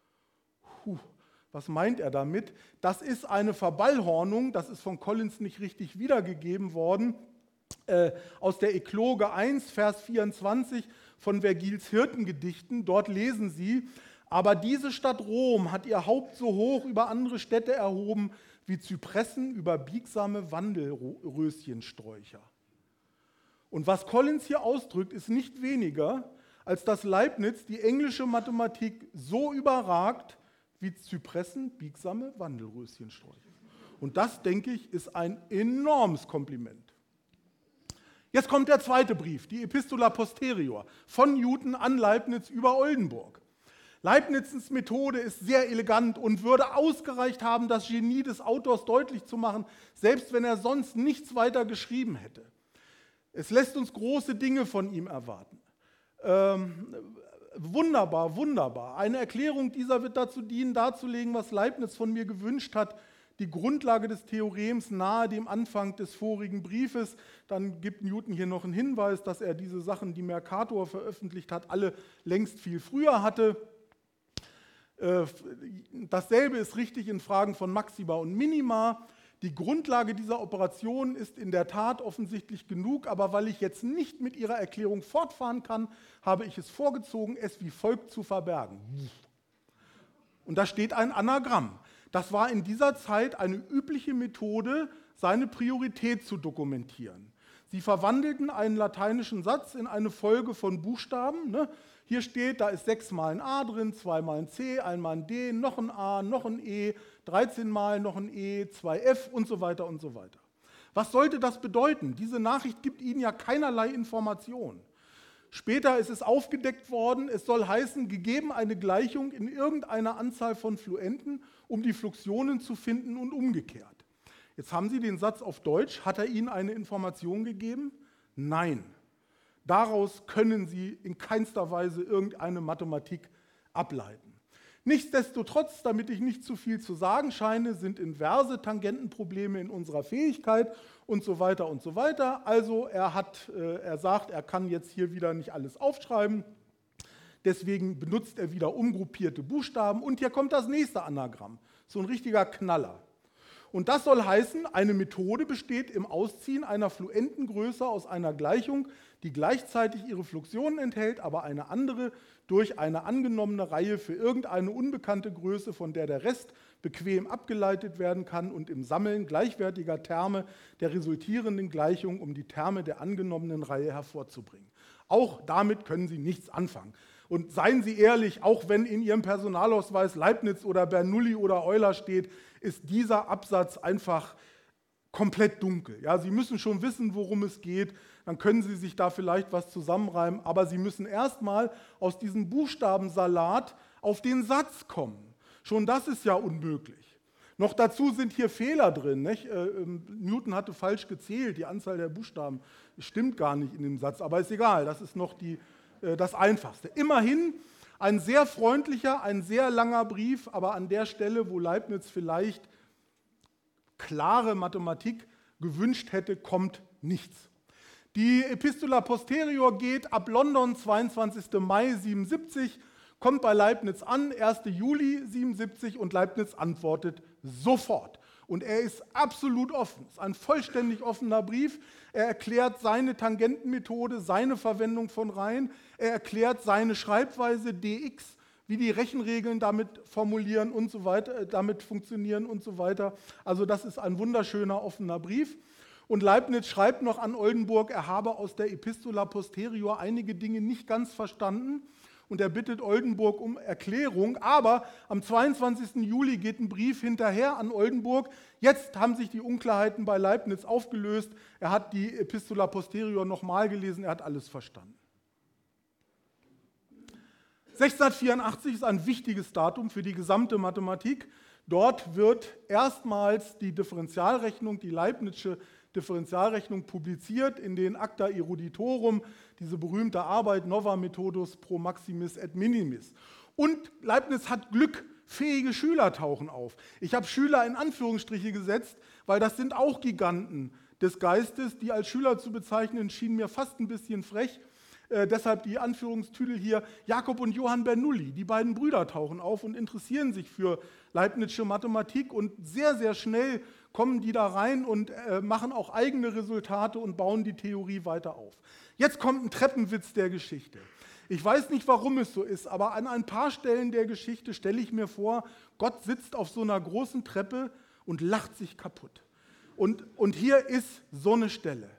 Was meint er damit? Das ist eine Verballhornung, das ist von Collins nicht richtig wiedergegeben worden, aus der Ekloge 1, Vers 24 von Vergils Hirtengedichten. Dort lesen Sie, aber diese Stadt Rom hat ihr Haupt so hoch über andere Städte erhoben, wie Zypressen über biegsame Wandelröschensträucher. Und was Collins hier ausdrückt, ist nicht weniger, als dass Leibniz die englische Mathematik so überragt, wie Zypressen biegsame Wandelröschensträucher. Und das, denke ich, ist ein enormes Kompliment. Jetzt kommt der zweite Brief, die Epistula Posterior, von Newton an Leibniz über Oldenburg. Leibnizens Methode ist sehr elegant und würde ausgereicht haben, das Genie des Autors deutlich zu machen, selbst wenn er sonst nichts weiter geschrieben hätte. Es lässt uns große Dinge von ihm erwarten. Wunderbar, wunderbar. Eine Erklärung dieser wird dazu dienen, darzulegen, was Leibniz von mir gewünscht hat, die Grundlage des Theorems nahe dem Anfang des vorigen Briefes. Dann gibt Newton hier noch einen Hinweis, dass er diese Sachen, die Mercator veröffentlicht hat, alle längst viel früher hatte. Dasselbe ist richtig in Fragen von Maxima und Minima. Die Grundlage dieser Operation ist in der Tat offensichtlich genug, aber weil ich jetzt nicht mit Ihrer Erklärung fortfahren kann, habe ich es vorgezogen, es wie folgt zu verbergen. Und da steht ein Anagramm. Das war in dieser Zeit eine übliche Methode, seine Priorität zu dokumentieren. Sie verwandelten einen lateinischen Satz in eine Folge von Buchstaben. Hier steht, da ist 6 mal ein A drin, 2 mal ein C, 1 mal ein D, noch ein A, noch ein E, 13 mal noch ein E, 2 F und so weiter und so weiter. Was sollte das bedeuten? Diese Nachricht gibt Ihnen ja keinerlei Information. Später ist es aufgedeckt worden, es soll heißen, gegeben eine Gleichung in irgendeiner Anzahl von Fluenten, um die Fluxionen zu finden und umgekehrt. Jetzt haben Sie den Satz auf Deutsch. Hat er Ihnen eine Information gegeben? Nein. Daraus können Sie in keinster Weise irgendeine Mathematik ableiten. Nichtsdestotrotz, damit ich nicht zu viel zu sagen scheine, sind inverse Tangentenprobleme in unserer Fähigkeit und so weiter und so weiter. Also er sagt, er kann jetzt hier wieder nicht alles aufschreiben. Deswegen benutzt er wieder umgruppierte Buchstaben. Und hier kommt das nächste Anagramm. So ein richtiger Knaller. Und das soll heißen, eine Methode besteht im Ausziehen einer fluenten Größe aus einer Gleichung, die gleichzeitig ihre Fluxionen enthält, aber eine andere durch eine angenommene Reihe für irgendeine unbekannte Größe, von der der Rest bequem abgeleitet werden kann und im Sammeln gleichwertiger Terme der resultierenden Gleichung, um die Terme der angenommenen Reihe hervorzubringen. Auch damit können Sie nichts anfangen. Und seien Sie ehrlich, auch wenn in Ihrem Personalausweis Leibniz oder Bernoulli oder Euler steht, ist dieser Absatz einfach komplett dunkel. Ja, Sie müssen schon wissen, worum es geht, dann können Sie sich da vielleicht was zusammenreimen, aber Sie müssen erstmal aus diesem Buchstabensalat auf den Satz kommen. Schon das ist ja unmöglich. Noch dazu sind hier Fehler drin. Nicht? Newton hatte falsch gezählt, die Anzahl der Buchstaben stimmt gar nicht in dem Satz, aber ist egal, das ist noch das Einfachste. Immerhin ein sehr freundlicher, ein sehr langer Brief, aber an der Stelle, wo Leibniz vielleicht klare Mathematik gewünscht hätte, kommt nichts. Die Epistula Posterior geht ab London, 22. Mai 77, kommt bei Leibniz an, 1. Juli 77 und Leibniz antwortet sofort. Und er ist absolut offen, es ist ein vollständig offener Brief. Er erklärt seine Tangentenmethode, seine Verwendung von Reihen, er erklärt seine Schreibweise dx, wie die Rechenregeln damit formulieren und so weiter, damit funktionieren und so weiter. Also das ist ein wunderschöner offener Brief. Und Leibniz schreibt noch an Oldenburg, er habe aus der Epistula Posterior einige Dinge nicht ganz verstanden. Und er bittet Oldenburg um Erklärung. Aber am 22. Juli geht ein Brief hinterher an Oldenburg. Jetzt haben sich die Unklarheiten bei Leibniz aufgelöst. Er hat die Epistula Posterior nochmal gelesen, er hat alles verstanden. 1684 ist ein wichtiges Datum für die gesamte Mathematik. Dort wird erstmals die Differentialrechnung, die Leibnizsche Differentialrechnung publiziert in den Acta Eruditorum, diese berühmte Arbeit Nova Methodus pro maximis et minimis. Und Leibniz hat Glück, fähige Schüler tauchen auf. Ich habe Schüler in Anführungsstriche gesetzt, weil das sind auch Giganten des Geistes, die als Schüler zu bezeichnen, schien mir fast ein bisschen frech. Deshalb die Anführungstüdel hier, Jakob und Johann Bernoulli, die beiden Brüder tauchen auf und interessieren sich für Leibnizsche Mathematik und sehr, sehr schnell kommen die da rein und machen auch eigene Resultate und bauen die Theorie weiter auf. Jetzt kommt ein Treppenwitz der Geschichte. Ich weiß nicht, warum es so ist, aber an ein paar Stellen der Geschichte stelle ich mir vor, Gott sitzt auf so einer großen Treppe und lacht sich kaputt. Und hier ist so eine Stelle.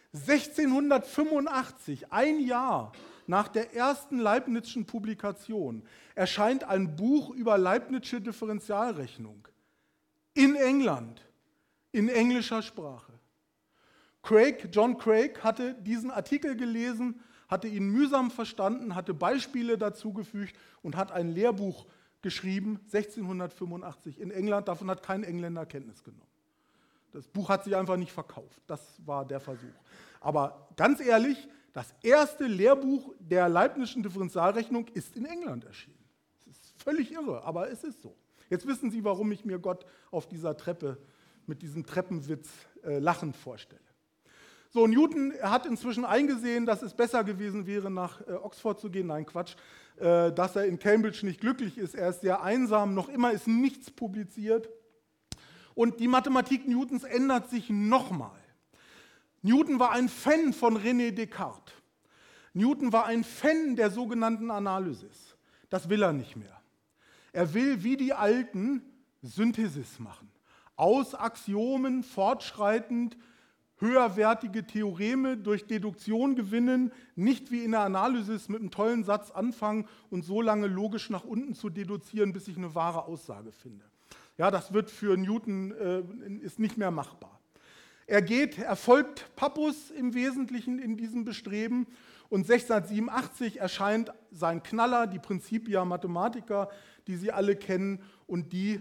1685, ein Jahr nach der ersten Leibnizschen Publikation, erscheint ein Buch über Leibnizsche Differentialrechnung in England, in englischer Sprache. John Craig hatte diesen Artikel gelesen, hatte ihn mühsam verstanden, hatte Beispiele dazu gefügt und hat ein Lehrbuch geschrieben, 1685 in England. Davon hat kein Engländer Kenntnis genommen. Das Buch hat sich einfach nicht verkauft. Das war der Versuch. Aber ganz ehrlich, das erste Lehrbuch der Leibnizschen Differentialrechnung ist in England erschienen. Das ist völlig irre, aber es ist so. Jetzt wissen Sie, warum ich mir Gott auf dieser Treppe mit diesem Treppenwitz lachend vorstelle. So, Newton hat inzwischen eingesehen, dass es besser gewesen wäre, nach Oxford zu gehen. Nein, Quatsch. Dass er in Cambridge nicht glücklich ist. Er ist sehr einsam. Noch immer ist nichts publiziert. Und die Mathematik Newtons ändert sich nochmal. Newton war ein Fan von René Descartes. Newton war ein Fan der sogenannten Analysis. Das will er nicht mehr. Er will wie die Alten Synthesis machen. Aus Axiomen fortschreitend höherwertige Theoreme durch Deduktion gewinnen, nicht wie in der Analysis mit einem tollen Satz anfangen und so lange logisch nach unten zu deduzieren, bis ich eine wahre Aussage finde. Ja, das wird für Newton ist nicht mehr machbar. Er folgt Pappus im Wesentlichen in diesem Bestreben und 1687 erscheint sein Knaller, die Principia Mathematica, die Sie alle kennen und die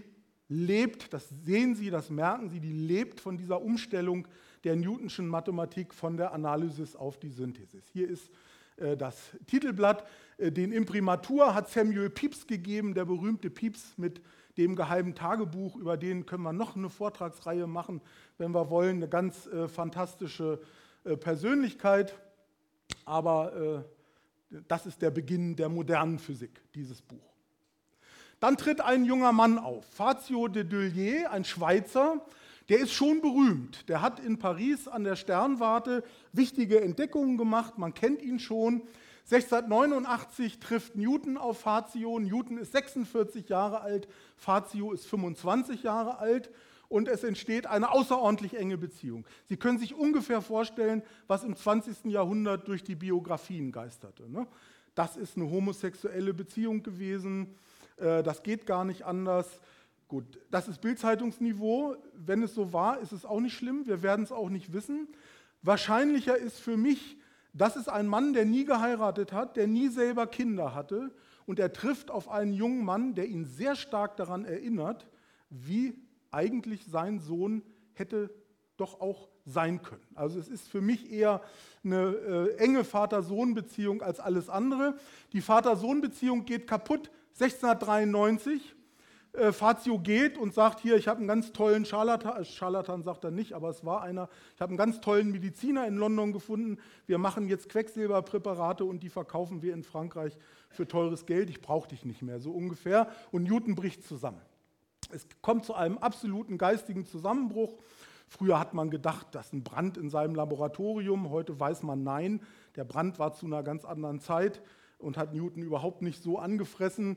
lebt, das sehen Sie, das merken Sie, die lebt von dieser Umstellung der Newtonschen Mathematik von der Analysis auf die Synthesis. Hier ist das Titelblatt. Den Imprimatur hat Samuel Pepys gegeben, der berühmte Pepys mit dem geheimen Tagebuch. Über den können wir noch eine Vortragsreihe machen, wenn wir wollen. Eine ganz fantastische Persönlichkeit. Aber das ist der Beginn der modernen Physik, dieses Buch. Dann tritt ein junger Mann auf, Fazio de Deulier, ein Schweizer, der ist schon berühmt. Der hat in Paris an der Sternwarte wichtige Entdeckungen gemacht, man kennt ihn schon. 1689 trifft Newton auf Fazio. Newton ist 46 Jahre alt, Fazio ist 25 Jahre alt und es entsteht eine außerordentlich enge Beziehung. Sie können sich ungefähr vorstellen, was im 20. Jahrhundert durch die Biografien geisterte. Ne? Das ist eine homosexuelle Beziehung gewesen. Das geht gar nicht anders. Gut, das ist Bild-Zeitungsniveau. Wenn es so war, ist es auch nicht schlimm. Wir werden es auch nicht wissen. Wahrscheinlicher ist für mich, das ist ein Mann, der nie geheiratet hat, der nie selber Kinder hatte. Und er trifft auf einen jungen Mann, der ihn sehr stark daran erinnert, wie eigentlich sein Sohn hätte doch auch sein können. Also es ist für mich eher eine enge Vater-Sohn-Beziehung als alles andere. Die Vater-Sohn-Beziehung geht kaputt 1693. Fazio geht und sagt hier, ich habe einen ganz tollen Scharlatan sagt er nicht, aber es war einer, ich habe einen ganz tollen Mediziner in London gefunden, wir machen jetzt Quecksilberpräparate und die verkaufen wir in Frankreich für teures Geld, ich brauche dich nicht mehr, so ungefähr. Und Newton bricht zusammen. Es kommt zu einem absoluten geistigen Zusammenbruch. Früher hat man gedacht, das ist ein Brand in seinem Laboratorium, heute weiß man nein, der Brand war zu einer ganz anderen Zeit und hat Newton überhaupt nicht so angefressen.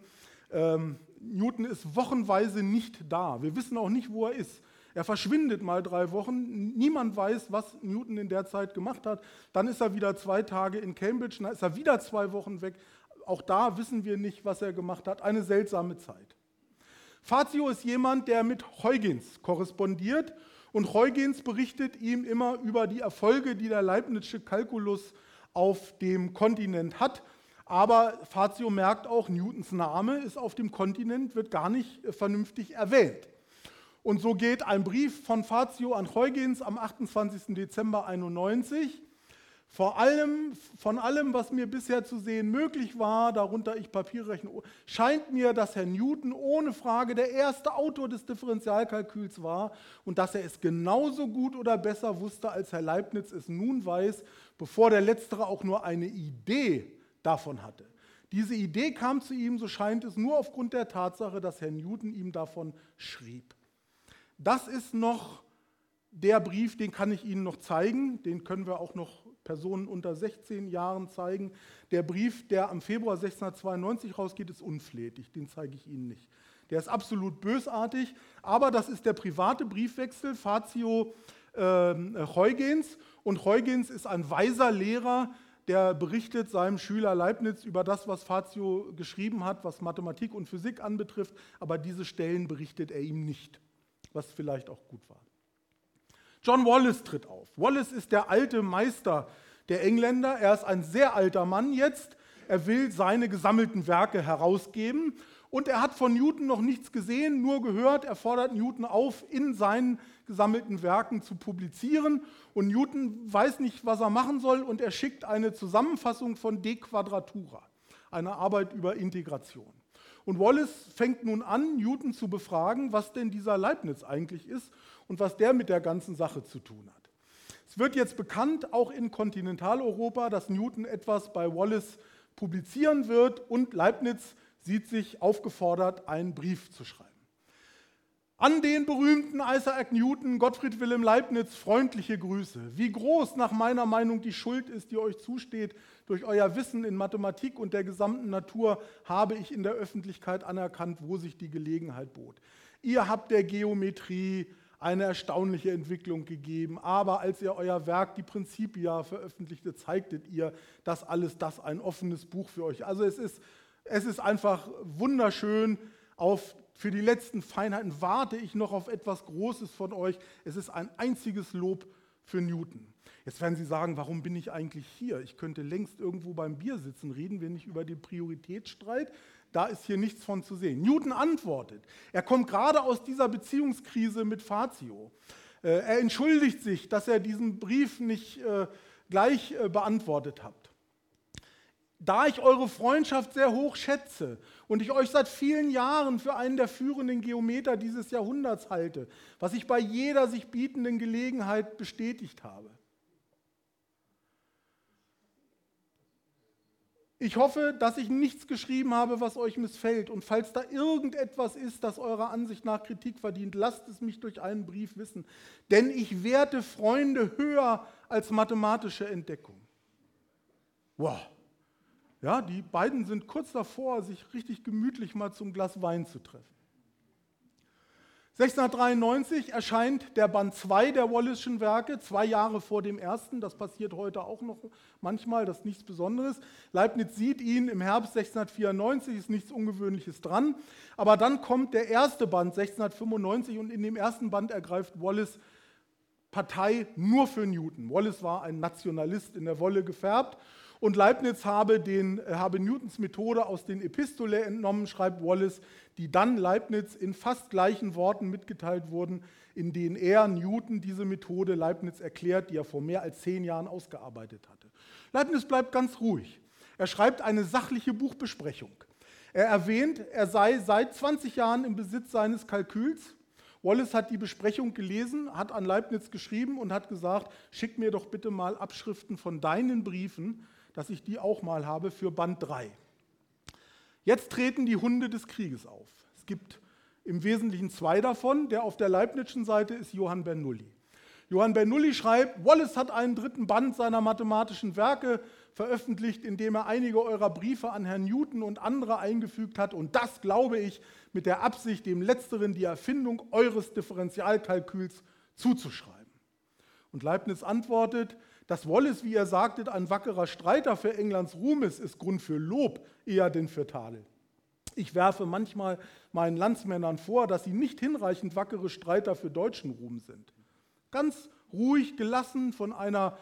Newton ist wochenweise nicht da. Wir wissen auch nicht, wo er ist. Er verschwindet mal 3 Wochen. Niemand weiß, was Newton in der Zeit gemacht hat. Dann ist er wieder 2 Tage in Cambridge, dann ist er wieder 2 Wochen weg. Auch da wissen wir nicht, was er gemacht hat. Eine seltsame Zeit. Fazio ist jemand, der mit Huygens korrespondiert. Und Huygens berichtet ihm immer über die Erfolge, die der Leibnizsche Kalkulus auf dem Kontinent hat. Aber Fazio merkt auch, Newtons Name ist auf dem Kontinent, wird gar nicht vernünftig erwähnt. Und so geht ein Brief von Fazio an Huygens am 28. Dezember 91. Von allem, was mir bisher zu sehen möglich war, darunter ich Papiere rechne, scheint mir, dass Herr Newton ohne Frage der erste Autor des Differentialkalküls war und dass er es genauso gut oder besser wusste, als Herr Leibniz es nun weiß, bevor der Letztere auch nur eine Idee davon hatte. Diese Idee kam zu ihm, so scheint es, nur aufgrund der Tatsache, dass Herr Newton ihm davon schrieb. Das ist noch der Brief, den kann ich Ihnen noch zeigen, den können wir auch noch Personen unter 16 Jahren zeigen. Der Brief, der am Februar 1692 rausgeht, ist unflätig, den zeige ich Ihnen nicht. Der ist absolut bösartig, aber das ist der private Briefwechsel, Fazio Huygens. Und Huygens ist ein weiser Lehrer, der berichtet seinem Schüler Leibniz über das, was Fazio geschrieben hat, was Mathematik und Physik anbetrifft, aber diese Stellen berichtet er ihm nicht, was vielleicht auch gut war. John Wallis tritt auf. Wallis ist der alte Meister der Engländer. Er ist ein sehr alter Mann jetzt. Er will seine gesammelten Werke herausgeben und er hat von Newton noch nichts gesehen, nur gehört. Er fordert Newton auf, in seinen gesammelten Werken zu publizieren und Newton weiß nicht, was er machen soll und er schickt eine Zusammenfassung von De Quadratura, eine Arbeit über Integration. Und Wallis fängt nun an, Newton zu befragen, was denn dieser Leibniz eigentlich ist und was der mit der ganzen Sache zu tun hat. Es wird jetzt bekannt, auch in Kontinentaleuropa, dass Newton etwas bei Wallis publizieren wird und Leibniz sieht sich aufgefordert, einen Brief zu schreiben. An den berühmten Isaac Newton, Gottfried Wilhelm Leibniz, freundliche Grüße. Wie groß nach meiner Meinung die Schuld ist, die euch zusteht, durch euer Wissen in Mathematik und der gesamten Natur, habe ich in der Öffentlichkeit anerkannt, wo sich die Gelegenheit bot. Ihr habt der Geometrie eine erstaunliche Entwicklung gegeben, aber als ihr euer Werk, die Principia, veröffentlichte, zeigtet ihr, dass alles das ein offenes Buch für euch. Also es ist einfach wunderschön. Für die letzten Feinheiten warte ich noch auf etwas Großes von euch. Es ist ein einziges Lob für Newton. Jetzt werden Sie sagen, warum bin ich eigentlich hier? Ich könnte längst irgendwo beim Bier sitzen. Reden wir nicht über den Prioritätsstreit? Da ist hier nichts von zu sehen. Newton antwortet. Er kommt gerade aus dieser Beziehungskrise mit Fazio. Er entschuldigt sich, dass er diesen Brief nicht gleich beantwortet hat. Da ich eure Freundschaft sehr hoch schätze und ich euch seit vielen Jahren für einen der führenden Geometer dieses Jahrhunderts halte, was ich bei jeder sich bietenden Gelegenheit bestätigt habe. Ich hoffe, dass ich nichts geschrieben habe, was euch missfällt. Und falls da irgendetwas ist, das eurer Ansicht nach Kritik verdient, lasst es mich durch einen Brief wissen. Denn ich werte Freunde höher als mathematische Entdeckung. Wow. Ja, die beiden sind kurz davor, sich richtig gemütlich mal zum Glas Wein zu treffen. 1693 erscheint der Band 2 der Wallace'schen Werke, 2 Jahre vor dem ersten. Das passiert heute auch noch manchmal, das ist nichts Besonderes. Leibniz sieht ihn im Herbst 1694, ist nichts Ungewöhnliches dran. Aber dann kommt der erste Band 1695 und in dem ersten Band ergreift Wallace Partei nur für Newton. Wallace war ein Nationalist, in der Wolle gefärbt. Und Leibniz habe Newtons Methode aus den Epistolae entnommen, schreibt Wallace, die dann Leibniz in fast gleichen Worten mitgeteilt wurden, in denen er Newton diese Methode Leibniz erklärt, die er vor mehr als 10 Jahren ausgearbeitet hatte. Leibniz bleibt ganz ruhig. Er schreibt eine sachliche Buchbesprechung. Er erwähnt, er sei seit 20 Jahren im Besitz seines Kalküls. Wallace hat die Besprechung gelesen, hat an Leibniz geschrieben und hat gesagt, schick mir doch bitte mal Abschriften von deinen Briefen, dass ich die auch mal habe für Band 3. Jetzt treten die Hunde des Krieges auf. Es gibt im Wesentlichen 2 davon. Der auf der Leibnizschen Seite ist Johann Bernoulli. Johann Bernoulli schreibt, Wallace hat einen 3. Band seiner mathematischen Werke veröffentlicht, in dem er einige eurer Briefe an Herrn Newton und andere eingefügt hat. Und das, glaube ich, mit der Absicht, dem Letzteren die Erfindung eures Differentialkalküls zuzuschreiben. Und Leibniz antwortet, dass Wallace, wie ihr sagtet, ein wackerer Streiter für Englands Ruhm ist Grund für Lob, eher denn für Tadel. Ich werfe manchmal meinen Landsmännern vor, dass sie nicht hinreichend wackere Streiter für deutschen Ruhm sind. Ganz ruhig, gelassen, von einer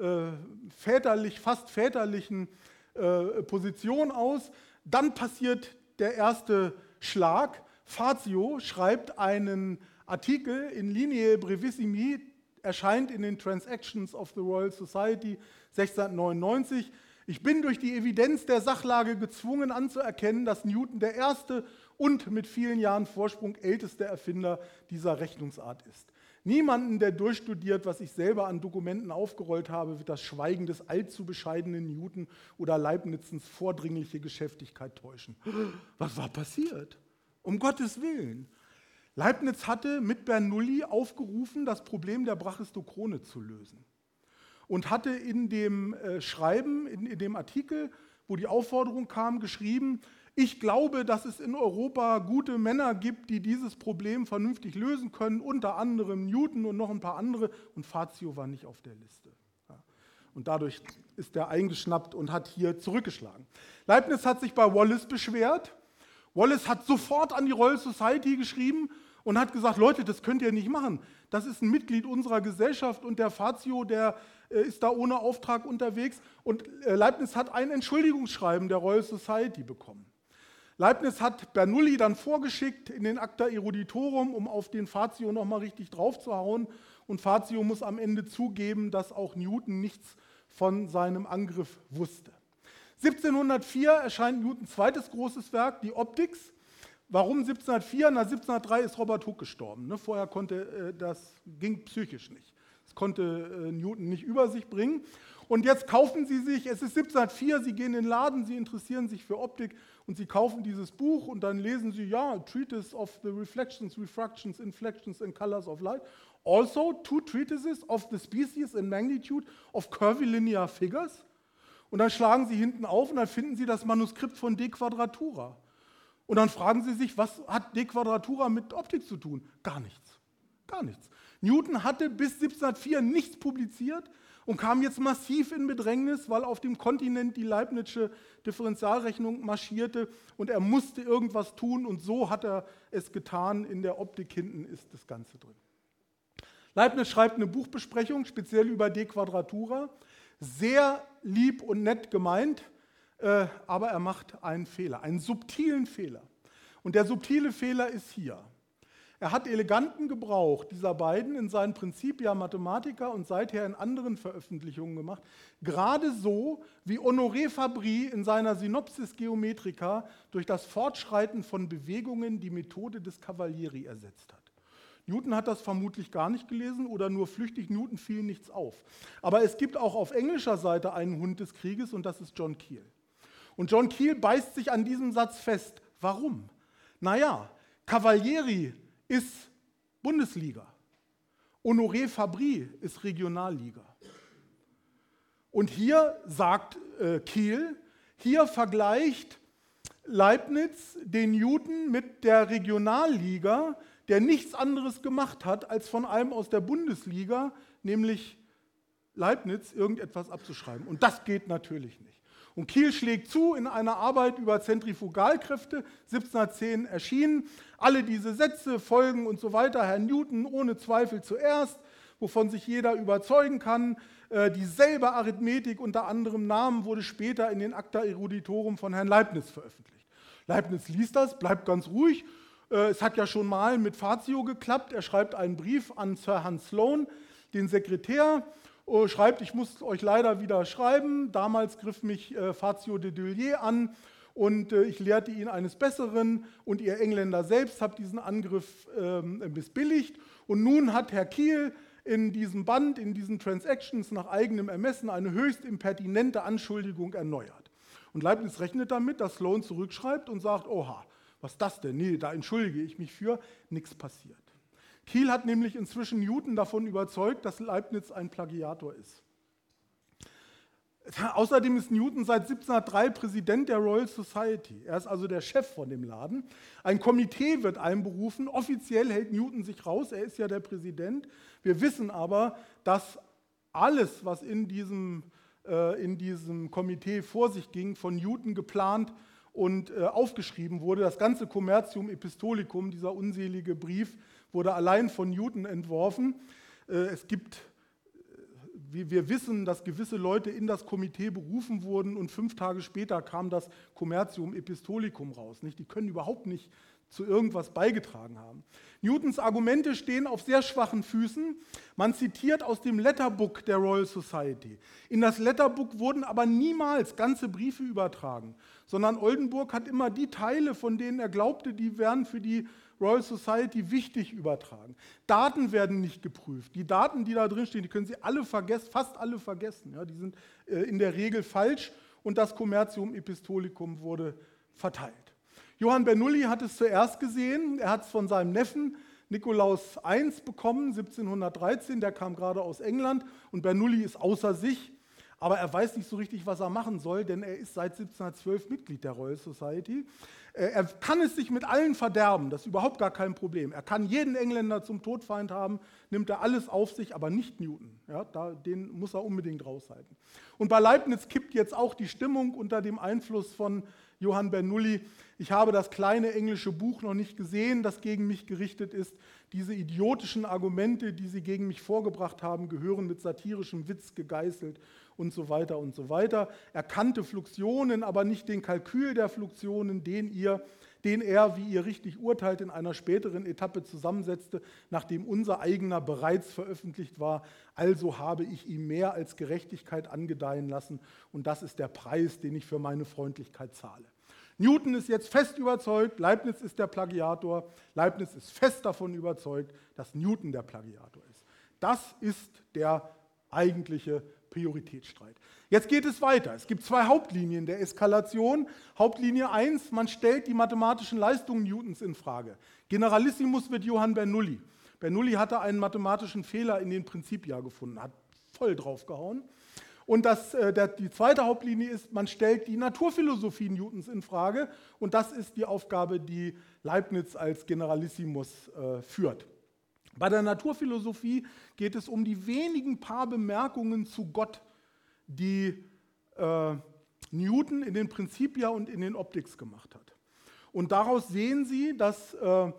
fast väterlichen Position aus. Dann passiert der erste Schlag. Fazio schreibt einen Artikel in Lineae Brevissimi, erscheint in den Transactions of the Royal Society 1699. Ich bin durch die Evidenz der Sachlage gezwungen anzuerkennen, dass Newton der erste und mit vielen Jahren Vorsprung älteste Erfinder dieser Rechnungsart ist. Niemanden, der durchstudiert, was ich selber an Dokumenten aufgerollt habe, wird das Schweigen des allzu bescheidenen Newton oder Leibnizens vordringliche Geschäftigkeit täuschen. Was war passiert? Um Gottes Willen. Leibniz hatte mit Bernoulli aufgerufen, das Problem der Brachistokrone zu lösen. Und hatte in dem Schreiben, in dem Artikel, wo die Aufforderung kam, geschrieben, ich glaube, dass es in Europa gute Männer gibt, die dieses Problem vernünftig lösen können, unter anderem Newton und noch ein paar andere. Und Fazio war nicht auf der Liste. Ja. Und dadurch ist er eingeschnappt und hat hier zurückgeschlagen. Leibniz hat sich bei Wallace beschwert. Wallace hat sofort an die Royal Society geschrieben und hat gesagt, Leute, das könnt ihr nicht machen. Das ist ein Mitglied unserer Gesellschaft und der Fazio, der ist da ohne Auftrag unterwegs. Und Leibniz hat ein Entschuldigungsschreiben der Royal Society bekommen. Leibniz hat Bernoulli dann vorgeschickt in den Acta Eruditorum, um auf den Fazio nochmal richtig draufzuhauen. Und Fazio muss am Ende zugeben, dass auch Newton nichts von seinem Angriff wusste. 1704 erscheint Newtons zweites großes Werk, die Optics. Warum 1704? Na, 1703 ist Robert Hooke gestorben. Ne? Vorher ging psychisch nicht. Das konnte Newton nicht über sich bringen. Und jetzt kaufen Sie sich, es ist 1704, Sie gehen in den Laden, Sie interessieren sich für Optik und Sie kaufen dieses Buch und dann lesen Sie, ja, Treatise of the Reflections, Refractions, Inflections and Colors of Light. Also 2 treatises of the species and magnitude of curvilinear figures. Und dann schlagen Sie hinten auf und dann finden Sie das Manuskript von De Quadratura. Und dann fragen Sie sich, was hat De Quadratura mit Optik zu tun? Gar nichts. Gar nichts. Newton hatte bis 1704 nichts publiziert und kam jetzt massiv in Bedrängnis, weil auf dem Kontinent die Leibnizsche Differentialrechnung marschierte und er musste irgendwas tun und so hat er es getan. In der Optik hinten ist das Ganze drin. Leibniz schreibt eine Buchbesprechung, speziell über De Quadratura, sehr lieb und nett gemeint. aber er macht einen Fehler, einen subtilen Fehler. Und der subtile Fehler ist hier. Er hat eleganten Gebrauch dieser beiden in seinen Principia Mathematica und seither in anderen Veröffentlichungen gemacht, gerade so wie Honoré Fabry in seiner Synopsis Geometrica durch das Fortschreiten von Bewegungen die Methode des Cavalieri ersetzt hat. Newton hat das vermutlich gar nicht gelesen oder nur flüchtig, Newton fiel nichts auf. Aber es gibt auch auf englischer Seite einen Hund des Krieges und das ist John Keel. Und John Keel beißt sich an diesem Satz fest. Warum? Naja, Cavalieri ist Bundesliga. Honoré Fabry ist Regionalliga. Und hier sagt Keel, hier vergleicht Leibniz den Newton mit der Regionalliga, der nichts anderes gemacht hat, als von einem aus der Bundesliga, nämlich Leibniz, irgendetwas abzuschreiben. Und das geht natürlich nicht. Und Keel schlägt zu in einer Arbeit über Zentrifugalkräfte, 1710 erschienen. Alle diese Sätze, Folgen und so weiter, Herr Newton ohne Zweifel zuerst, wovon sich jeder überzeugen kann. Dieselbe Arithmetik unter anderem Namen wurde später in den Acta Eruditorum von Herrn Leibniz veröffentlicht. Leibniz liest das, bleibt ganz ruhig. Es hat ja schon mal mit Fatio geklappt. Er schreibt einen Brief an Sir Hans Sloane, den Sekretär, schreibt, ich muss euch leider wieder schreiben. Damals griff mich Fatio de Deulier an und ich lehrte ihn eines Besseren und ihr Engländer selbst habt diesen Angriff missbilligt. Und nun hat Herr Keel in diesem Band, in diesen Transactions nach eigenem Ermessen eine höchst impertinente Anschuldigung erneuert. Und Leibniz rechnet damit, dass Sloane zurückschreibt und sagt, oha, was ist das denn? Nee, da entschuldige ich mich für, nichts passiert. Keel hat nämlich inzwischen Newton davon überzeugt, dass Leibniz ein Plagiator ist. Außerdem ist Newton seit 1703 Präsident der Royal Society. Er ist also der Chef von dem Laden. Ein Komitee wird einberufen. Offiziell hält Newton sich raus, er ist ja der Präsident. Wir wissen aber, dass alles, was in diesem Komitee vor sich ging, von Newton geplant und aufgeschrieben wurde. Das ganze Commercium Epistolicum, dieser unselige Brief, wurde allein von Newton entworfen. Wir wissen, dass gewisse Leute in das Komitee berufen wurden und 5 Tage später kam das Commercium Epistolicum raus. Die können überhaupt nicht zu irgendwas beigetragen haben. Newtons Argumente stehen auf sehr schwachen Füßen. Man zitiert aus dem Letterbook der Royal Society. In das Letterbook wurden aber niemals ganze Briefe übertragen, sondern Oldenburg hat immer die Teile, von denen er glaubte, die wären für die Royal Society wichtig, übertragen. Daten werden nicht geprüft. Die Daten, die da drin stehen, die können Sie alle vergessen, fast alle vergessen. Ja, die sind in der Regel falsch und das Commercium Epistolicum wurde verteilt. Johann Bernoulli hat es zuerst gesehen. Er hat es von seinem Neffen Nikolaus I bekommen, 1713. Der kam gerade aus England und Bernoulli ist außer sich. Aber er weiß nicht so richtig, was er machen soll, denn er ist seit 1712 Mitglied der Royal Society. Er kann es sich mit allen verderben, das ist überhaupt gar kein Problem. Er kann jeden Engländer zum Todfeind haben, nimmt er alles auf sich, aber nicht Newton. Ja, den muss er unbedingt raushalten. Und bei Leibniz kippt jetzt auch die Stimmung unter dem Einfluss von Johann Bernoulli. Ich habe das kleine englische Buch noch nicht gesehen, das gegen mich gerichtet ist. Diese idiotischen Argumente, die Sie gegen mich vorgebracht haben, gehören mit satirischem Witz gegeißelt und so weiter und so weiter. Er kannte Fluxionen, aber nicht den Kalkül der Fluxionen, den er, wie ihr richtig urteilt, in einer späteren Etappe zusammensetzte, nachdem unser eigener bereits veröffentlicht war. Also habe ich ihm mehr als Gerechtigkeit angedeihen lassen und das ist der Preis, den ich für meine Freundlichkeit zahle. Newton ist jetzt fest überzeugt, Leibniz ist der Plagiator. Leibniz ist fest davon überzeugt, dass Newton der Plagiator ist. Das ist der eigentliche Prioritätsstreit. Jetzt geht es weiter. Es gibt 2 Hauptlinien der Eskalation. Hauptlinie 1, man stellt die mathematischen Leistungen Newtons in Frage. Generalissimus wird Johann Bernoulli. Bernoulli hatte einen mathematischen Fehler in den Principia gefunden, hat voll draufgehauen. Und die zweite Hauptlinie ist, man stellt die Naturphilosophie Newtons in Frage. Und das ist die Aufgabe, die Leibniz als Generalissimus führt. Bei der Naturphilosophie geht es um die wenigen paar Bemerkungen zu Gott, die Newton in den Principia und in den Optics gemacht hat. Und daraus sehen Sie, dass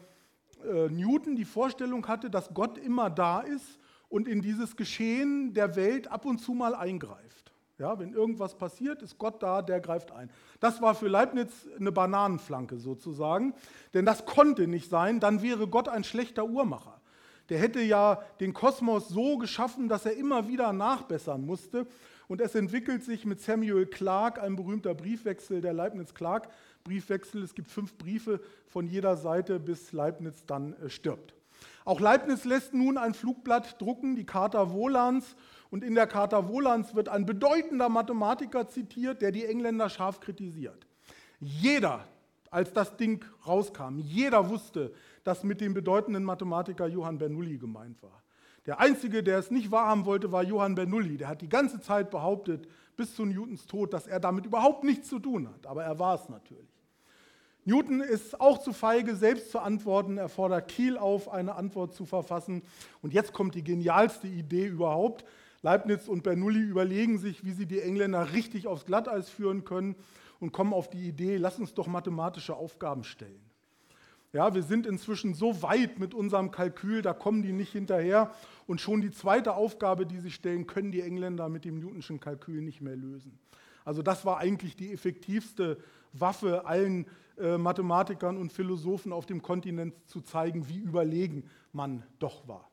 Newton die Vorstellung hatte, dass Gott immer da ist und in dieses Geschehen der Welt ab und zu mal eingreift. Ja, wenn irgendwas passiert, ist Gott da, der greift ein. Das war für Leibniz eine Bananenflanke sozusagen, denn das konnte nicht sein, dann wäre Gott ein schlechter Uhrmacher. Der hätte ja den Kosmos so geschaffen, dass er immer wieder nachbessern musste. Und es entwickelt sich mit Samuel Clarke ein berühmter Briefwechsel, der Leibniz-Clarke-Briefwechsel. Es gibt 5 Briefe von jeder Seite, bis Leibniz dann stirbt. Auch Leibniz lässt nun ein Flugblatt drucken, die Charta Volans. Und in der Charta Volans wird ein bedeutender Mathematiker zitiert, der die Engländer scharf kritisiert. Jeder, als das Ding rauskam, jeder wusste, dass mit dem bedeutenden Mathematiker Johann Bernoulli gemeint war. Der Einzige, der es nicht wahrhaben wollte, war Johann Bernoulli. Der hat die ganze Zeit behauptet, bis zu Newtons Tod, dass er damit überhaupt nichts zu tun hat. Aber er war es natürlich. Newton ist auch zu feige, selbst zu antworten. Er fordert Kiel auf, eine Antwort zu verfassen. Und jetzt kommt die genialste Idee überhaupt. Leibniz und Bernoulli überlegen sich, wie sie die Engländer richtig aufs Glatteis führen können und kommen auf die Idee, lass uns doch mathematische Aufgaben stellen. Ja, wir sind inzwischen so weit mit unserem Kalkül, da kommen die nicht hinterher. Und schon die zweite Aufgabe, die sie stellen, können die Engländer mit dem Newtonschen Kalkül nicht mehr lösen. Also das war eigentlich die effektivste Waffe, allen Mathematikern und Philosophen auf dem Kontinent zu zeigen, wie überlegen man doch war.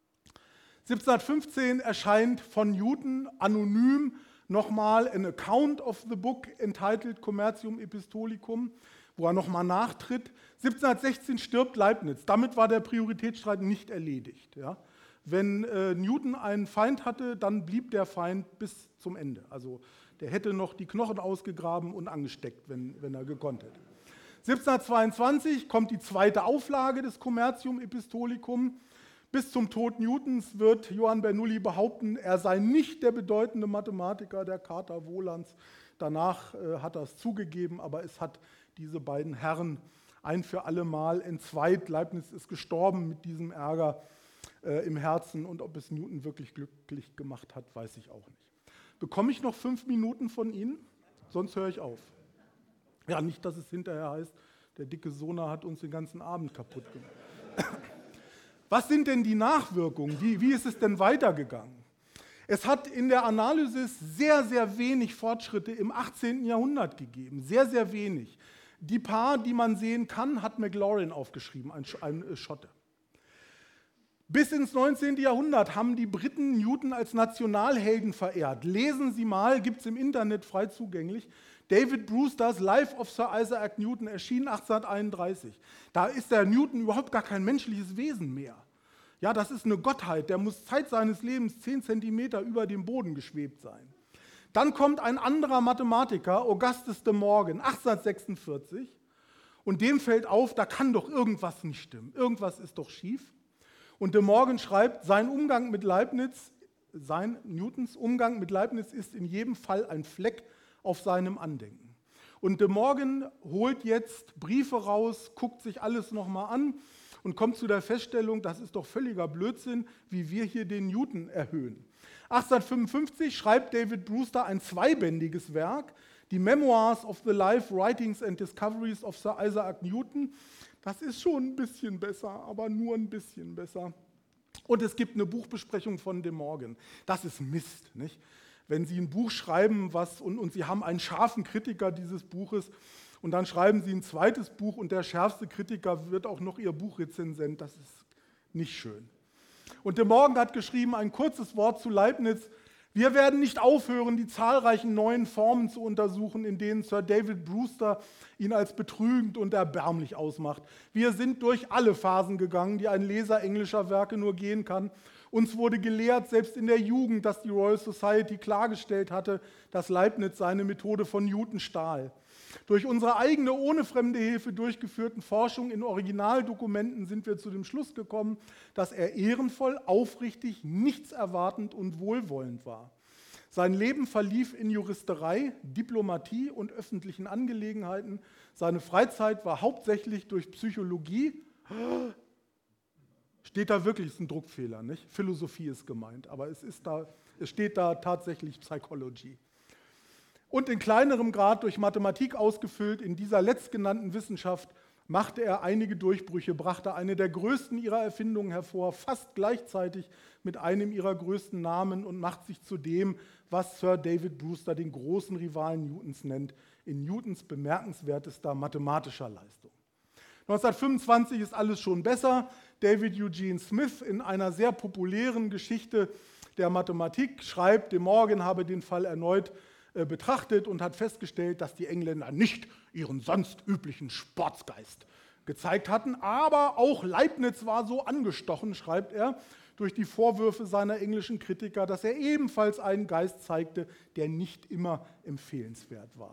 1715 erscheint von Newton anonym nochmal an account of the book entitled Commercium Epistolicum, wo er nochmal nachtritt. 1716 stirbt Leibniz. Damit war der Prioritätsstreit nicht erledigt. Ja. Wenn Newton einen Feind hatte, dann blieb der Feind bis zum Ende. Also der hätte noch die Knochen ausgegraben und angesteckt, wenn er gekonnt hätte. 1722 kommt die zweite Auflage des Commercium Epistolicum. Bis zum Tod Newtons wird Johann Bernoulli behaupten, er sei nicht der bedeutende Mathematiker der Charta Volans. Danach hat er es zugegeben, aber es hat diese beiden Herren ein für alle Mal entzweit. Leibniz ist gestorben mit diesem Ärger im Herzen und ob es Newton wirklich glücklich gemacht hat, weiß ich auch nicht. Bekomme ich noch 5 Minuten von Ihnen? Sonst höre ich auf. Ja, nicht, dass es hinterher heißt, der dicke Sona hat uns den ganzen Abend kaputt gemacht. Was sind denn die Nachwirkungen? Wie ist es denn weitergegangen? Es hat in der Analysis sehr, sehr wenig Fortschritte im 18. Jahrhundert gegeben. Sehr, sehr wenig. Die paar, die man sehen kann, hat Maclaurin aufgeschrieben, ein Schotte. Bis ins 19. Jahrhundert haben die Briten Newton als Nationalhelden verehrt. Lesen Sie mal, gibt es im Internet frei zugänglich, David Brewsters Life of Sir Isaac Newton, erschien 1831. Da ist der Newton überhaupt gar kein menschliches Wesen mehr. Ja, das ist eine Gottheit, der muss Zeit seines Lebens 10 Zentimeter über dem Boden geschwebt sein. Dann kommt ein anderer Mathematiker, Augustus de Morgan, 1846, und dem fällt auf, da kann doch irgendwas nicht stimmen, irgendwas ist doch schief. Und de Morgan schreibt, Newtons Umgang mit Leibniz ist in jedem Fall ein Fleck auf seinem Andenken. Und de Morgan holt jetzt Briefe raus, guckt sich alles nochmal an und kommt zu der Feststellung, das ist doch völliger Blödsinn, wie wir hier den Newton erhöhen. 1855 schreibt David Brewster ein 2-bändiges Werk, die Memoirs of the Life, Writings and Discoveries of Sir Isaac Newton. Das ist schon ein bisschen besser, aber nur ein bisschen besser. Und es gibt eine Buchbesprechung von de Morgan. Das ist Mist, nicht? Wenn Sie ein Buch schreiben und Sie haben einen scharfen Kritiker dieses Buches und dann schreiben Sie ein zweites Buch und der schärfste Kritiker wird auch noch Ihr Buchrezensent, das ist nicht schön. Und de Morgan hat geschrieben, ein kurzes Wort zu Leibniz: Wir werden nicht aufhören, die zahlreichen neuen Formen zu untersuchen, in denen Sir David Brewster ihn als betrügend und erbärmlich ausmacht. Wir sind durch alle Phasen gegangen, die ein Leser englischer Werke nur gehen kann. Uns wurde gelehrt, selbst in der Jugend, dass die Royal Society klargestellt hatte, dass Leibniz seine Methode von Newton stahl. Durch unsere eigene, ohne fremde Hilfe durchgeführten Forschung in Originaldokumenten sind wir zu dem Schluss gekommen, dass er ehrenvoll, aufrichtig, nichtserwartend und wohlwollend war. Sein Leben verlief in Juristerei, Diplomatie und öffentlichen Angelegenheiten. Seine Freizeit war hauptsächlich durch Psychologie. Steht da wirklich, ist ein Druckfehler, nicht? Philosophie ist gemeint, aber es steht da tatsächlich Psychology. Und in kleinerem Grad durch Mathematik ausgefüllt, in dieser letztgenannten Wissenschaft machte er einige Durchbrüche, brachte eine der größten ihrer Erfindungen hervor, fast gleichzeitig mit einem ihrer größten Namen und macht sich zu dem, was Sir David Brewster den großen Rivalen Newtons nennt, in Newtons bemerkenswertester mathematischer Leistung. 1925 ist alles schon besser. David Eugene Smith in einer sehr populären Geschichte der Mathematik schreibt, De Morgan habe den Fall erneut betrachtet und hat festgestellt, dass die Engländer nicht ihren sonst üblichen Sportsgeist gezeigt hatten, aber auch Leibniz war so angestochen, schreibt er, durch die Vorwürfe seiner englischen Kritiker, dass er ebenfalls einen Geist zeigte, der nicht immer empfehlenswert war.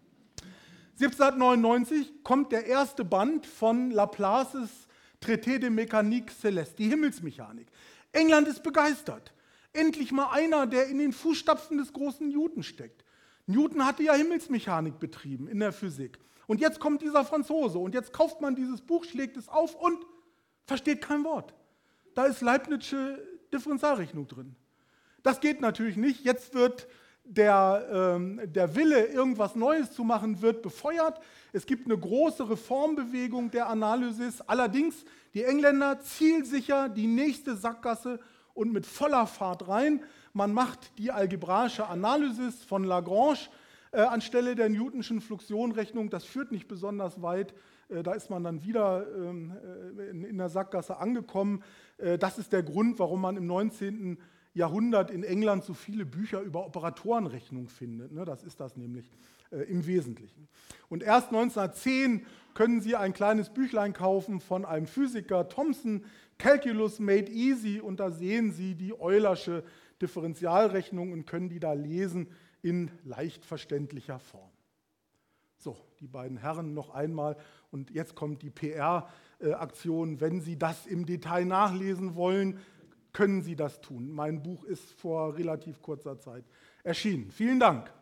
1799 kommt der erste Band von Laplaces Traité de mécanique céleste, die Himmelsmechanik. England ist begeistert. Endlich mal einer, der in den Fußstapfen des großen Newton steckt. Newton hatte ja Himmelsmechanik betrieben in der Physik. Und jetzt kommt dieser Franzose und jetzt kauft man dieses Buch, schlägt es auf und versteht kein Wort. Da ist Leibnizsche Differentialrechnung drin. Das geht natürlich nicht. Jetzt wird der Wille, irgendwas Neues zu machen, wird befeuert. Es gibt eine große Reformbewegung der Analysis. Allerdings die Engländer zielsicher die nächste Sackgasse und mit voller Fahrt rein. Man macht die algebraische Analysis von Lagrange anstelle der Newtonschen Fluxionenrechnung. Das führt nicht besonders weit. Da ist man dann wieder in der Sackgasse angekommen. Das ist der Grund, warum man im 19. Jahrhundert in England so viele Bücher über Operatorenrechnung findet. Das ist das nämlich im Wesentlichen. Und erst 1910 können Sie ein kleines Büchlein kaufen von einem Physiker, Thomson, Calculus Made Easy, und da sehen Sie die Eulersche Differentialrechnung und können die da lesen in leicht verständlicher Form. So, die beiden Herren noch einmal und jetzt kommt die PR-Aktion. Wenn Sie das im Detail nachlesen wollen, können Sie das tun. Mein Buch ist vor relativ kurzer Zeit erschienen. Vielen Dank.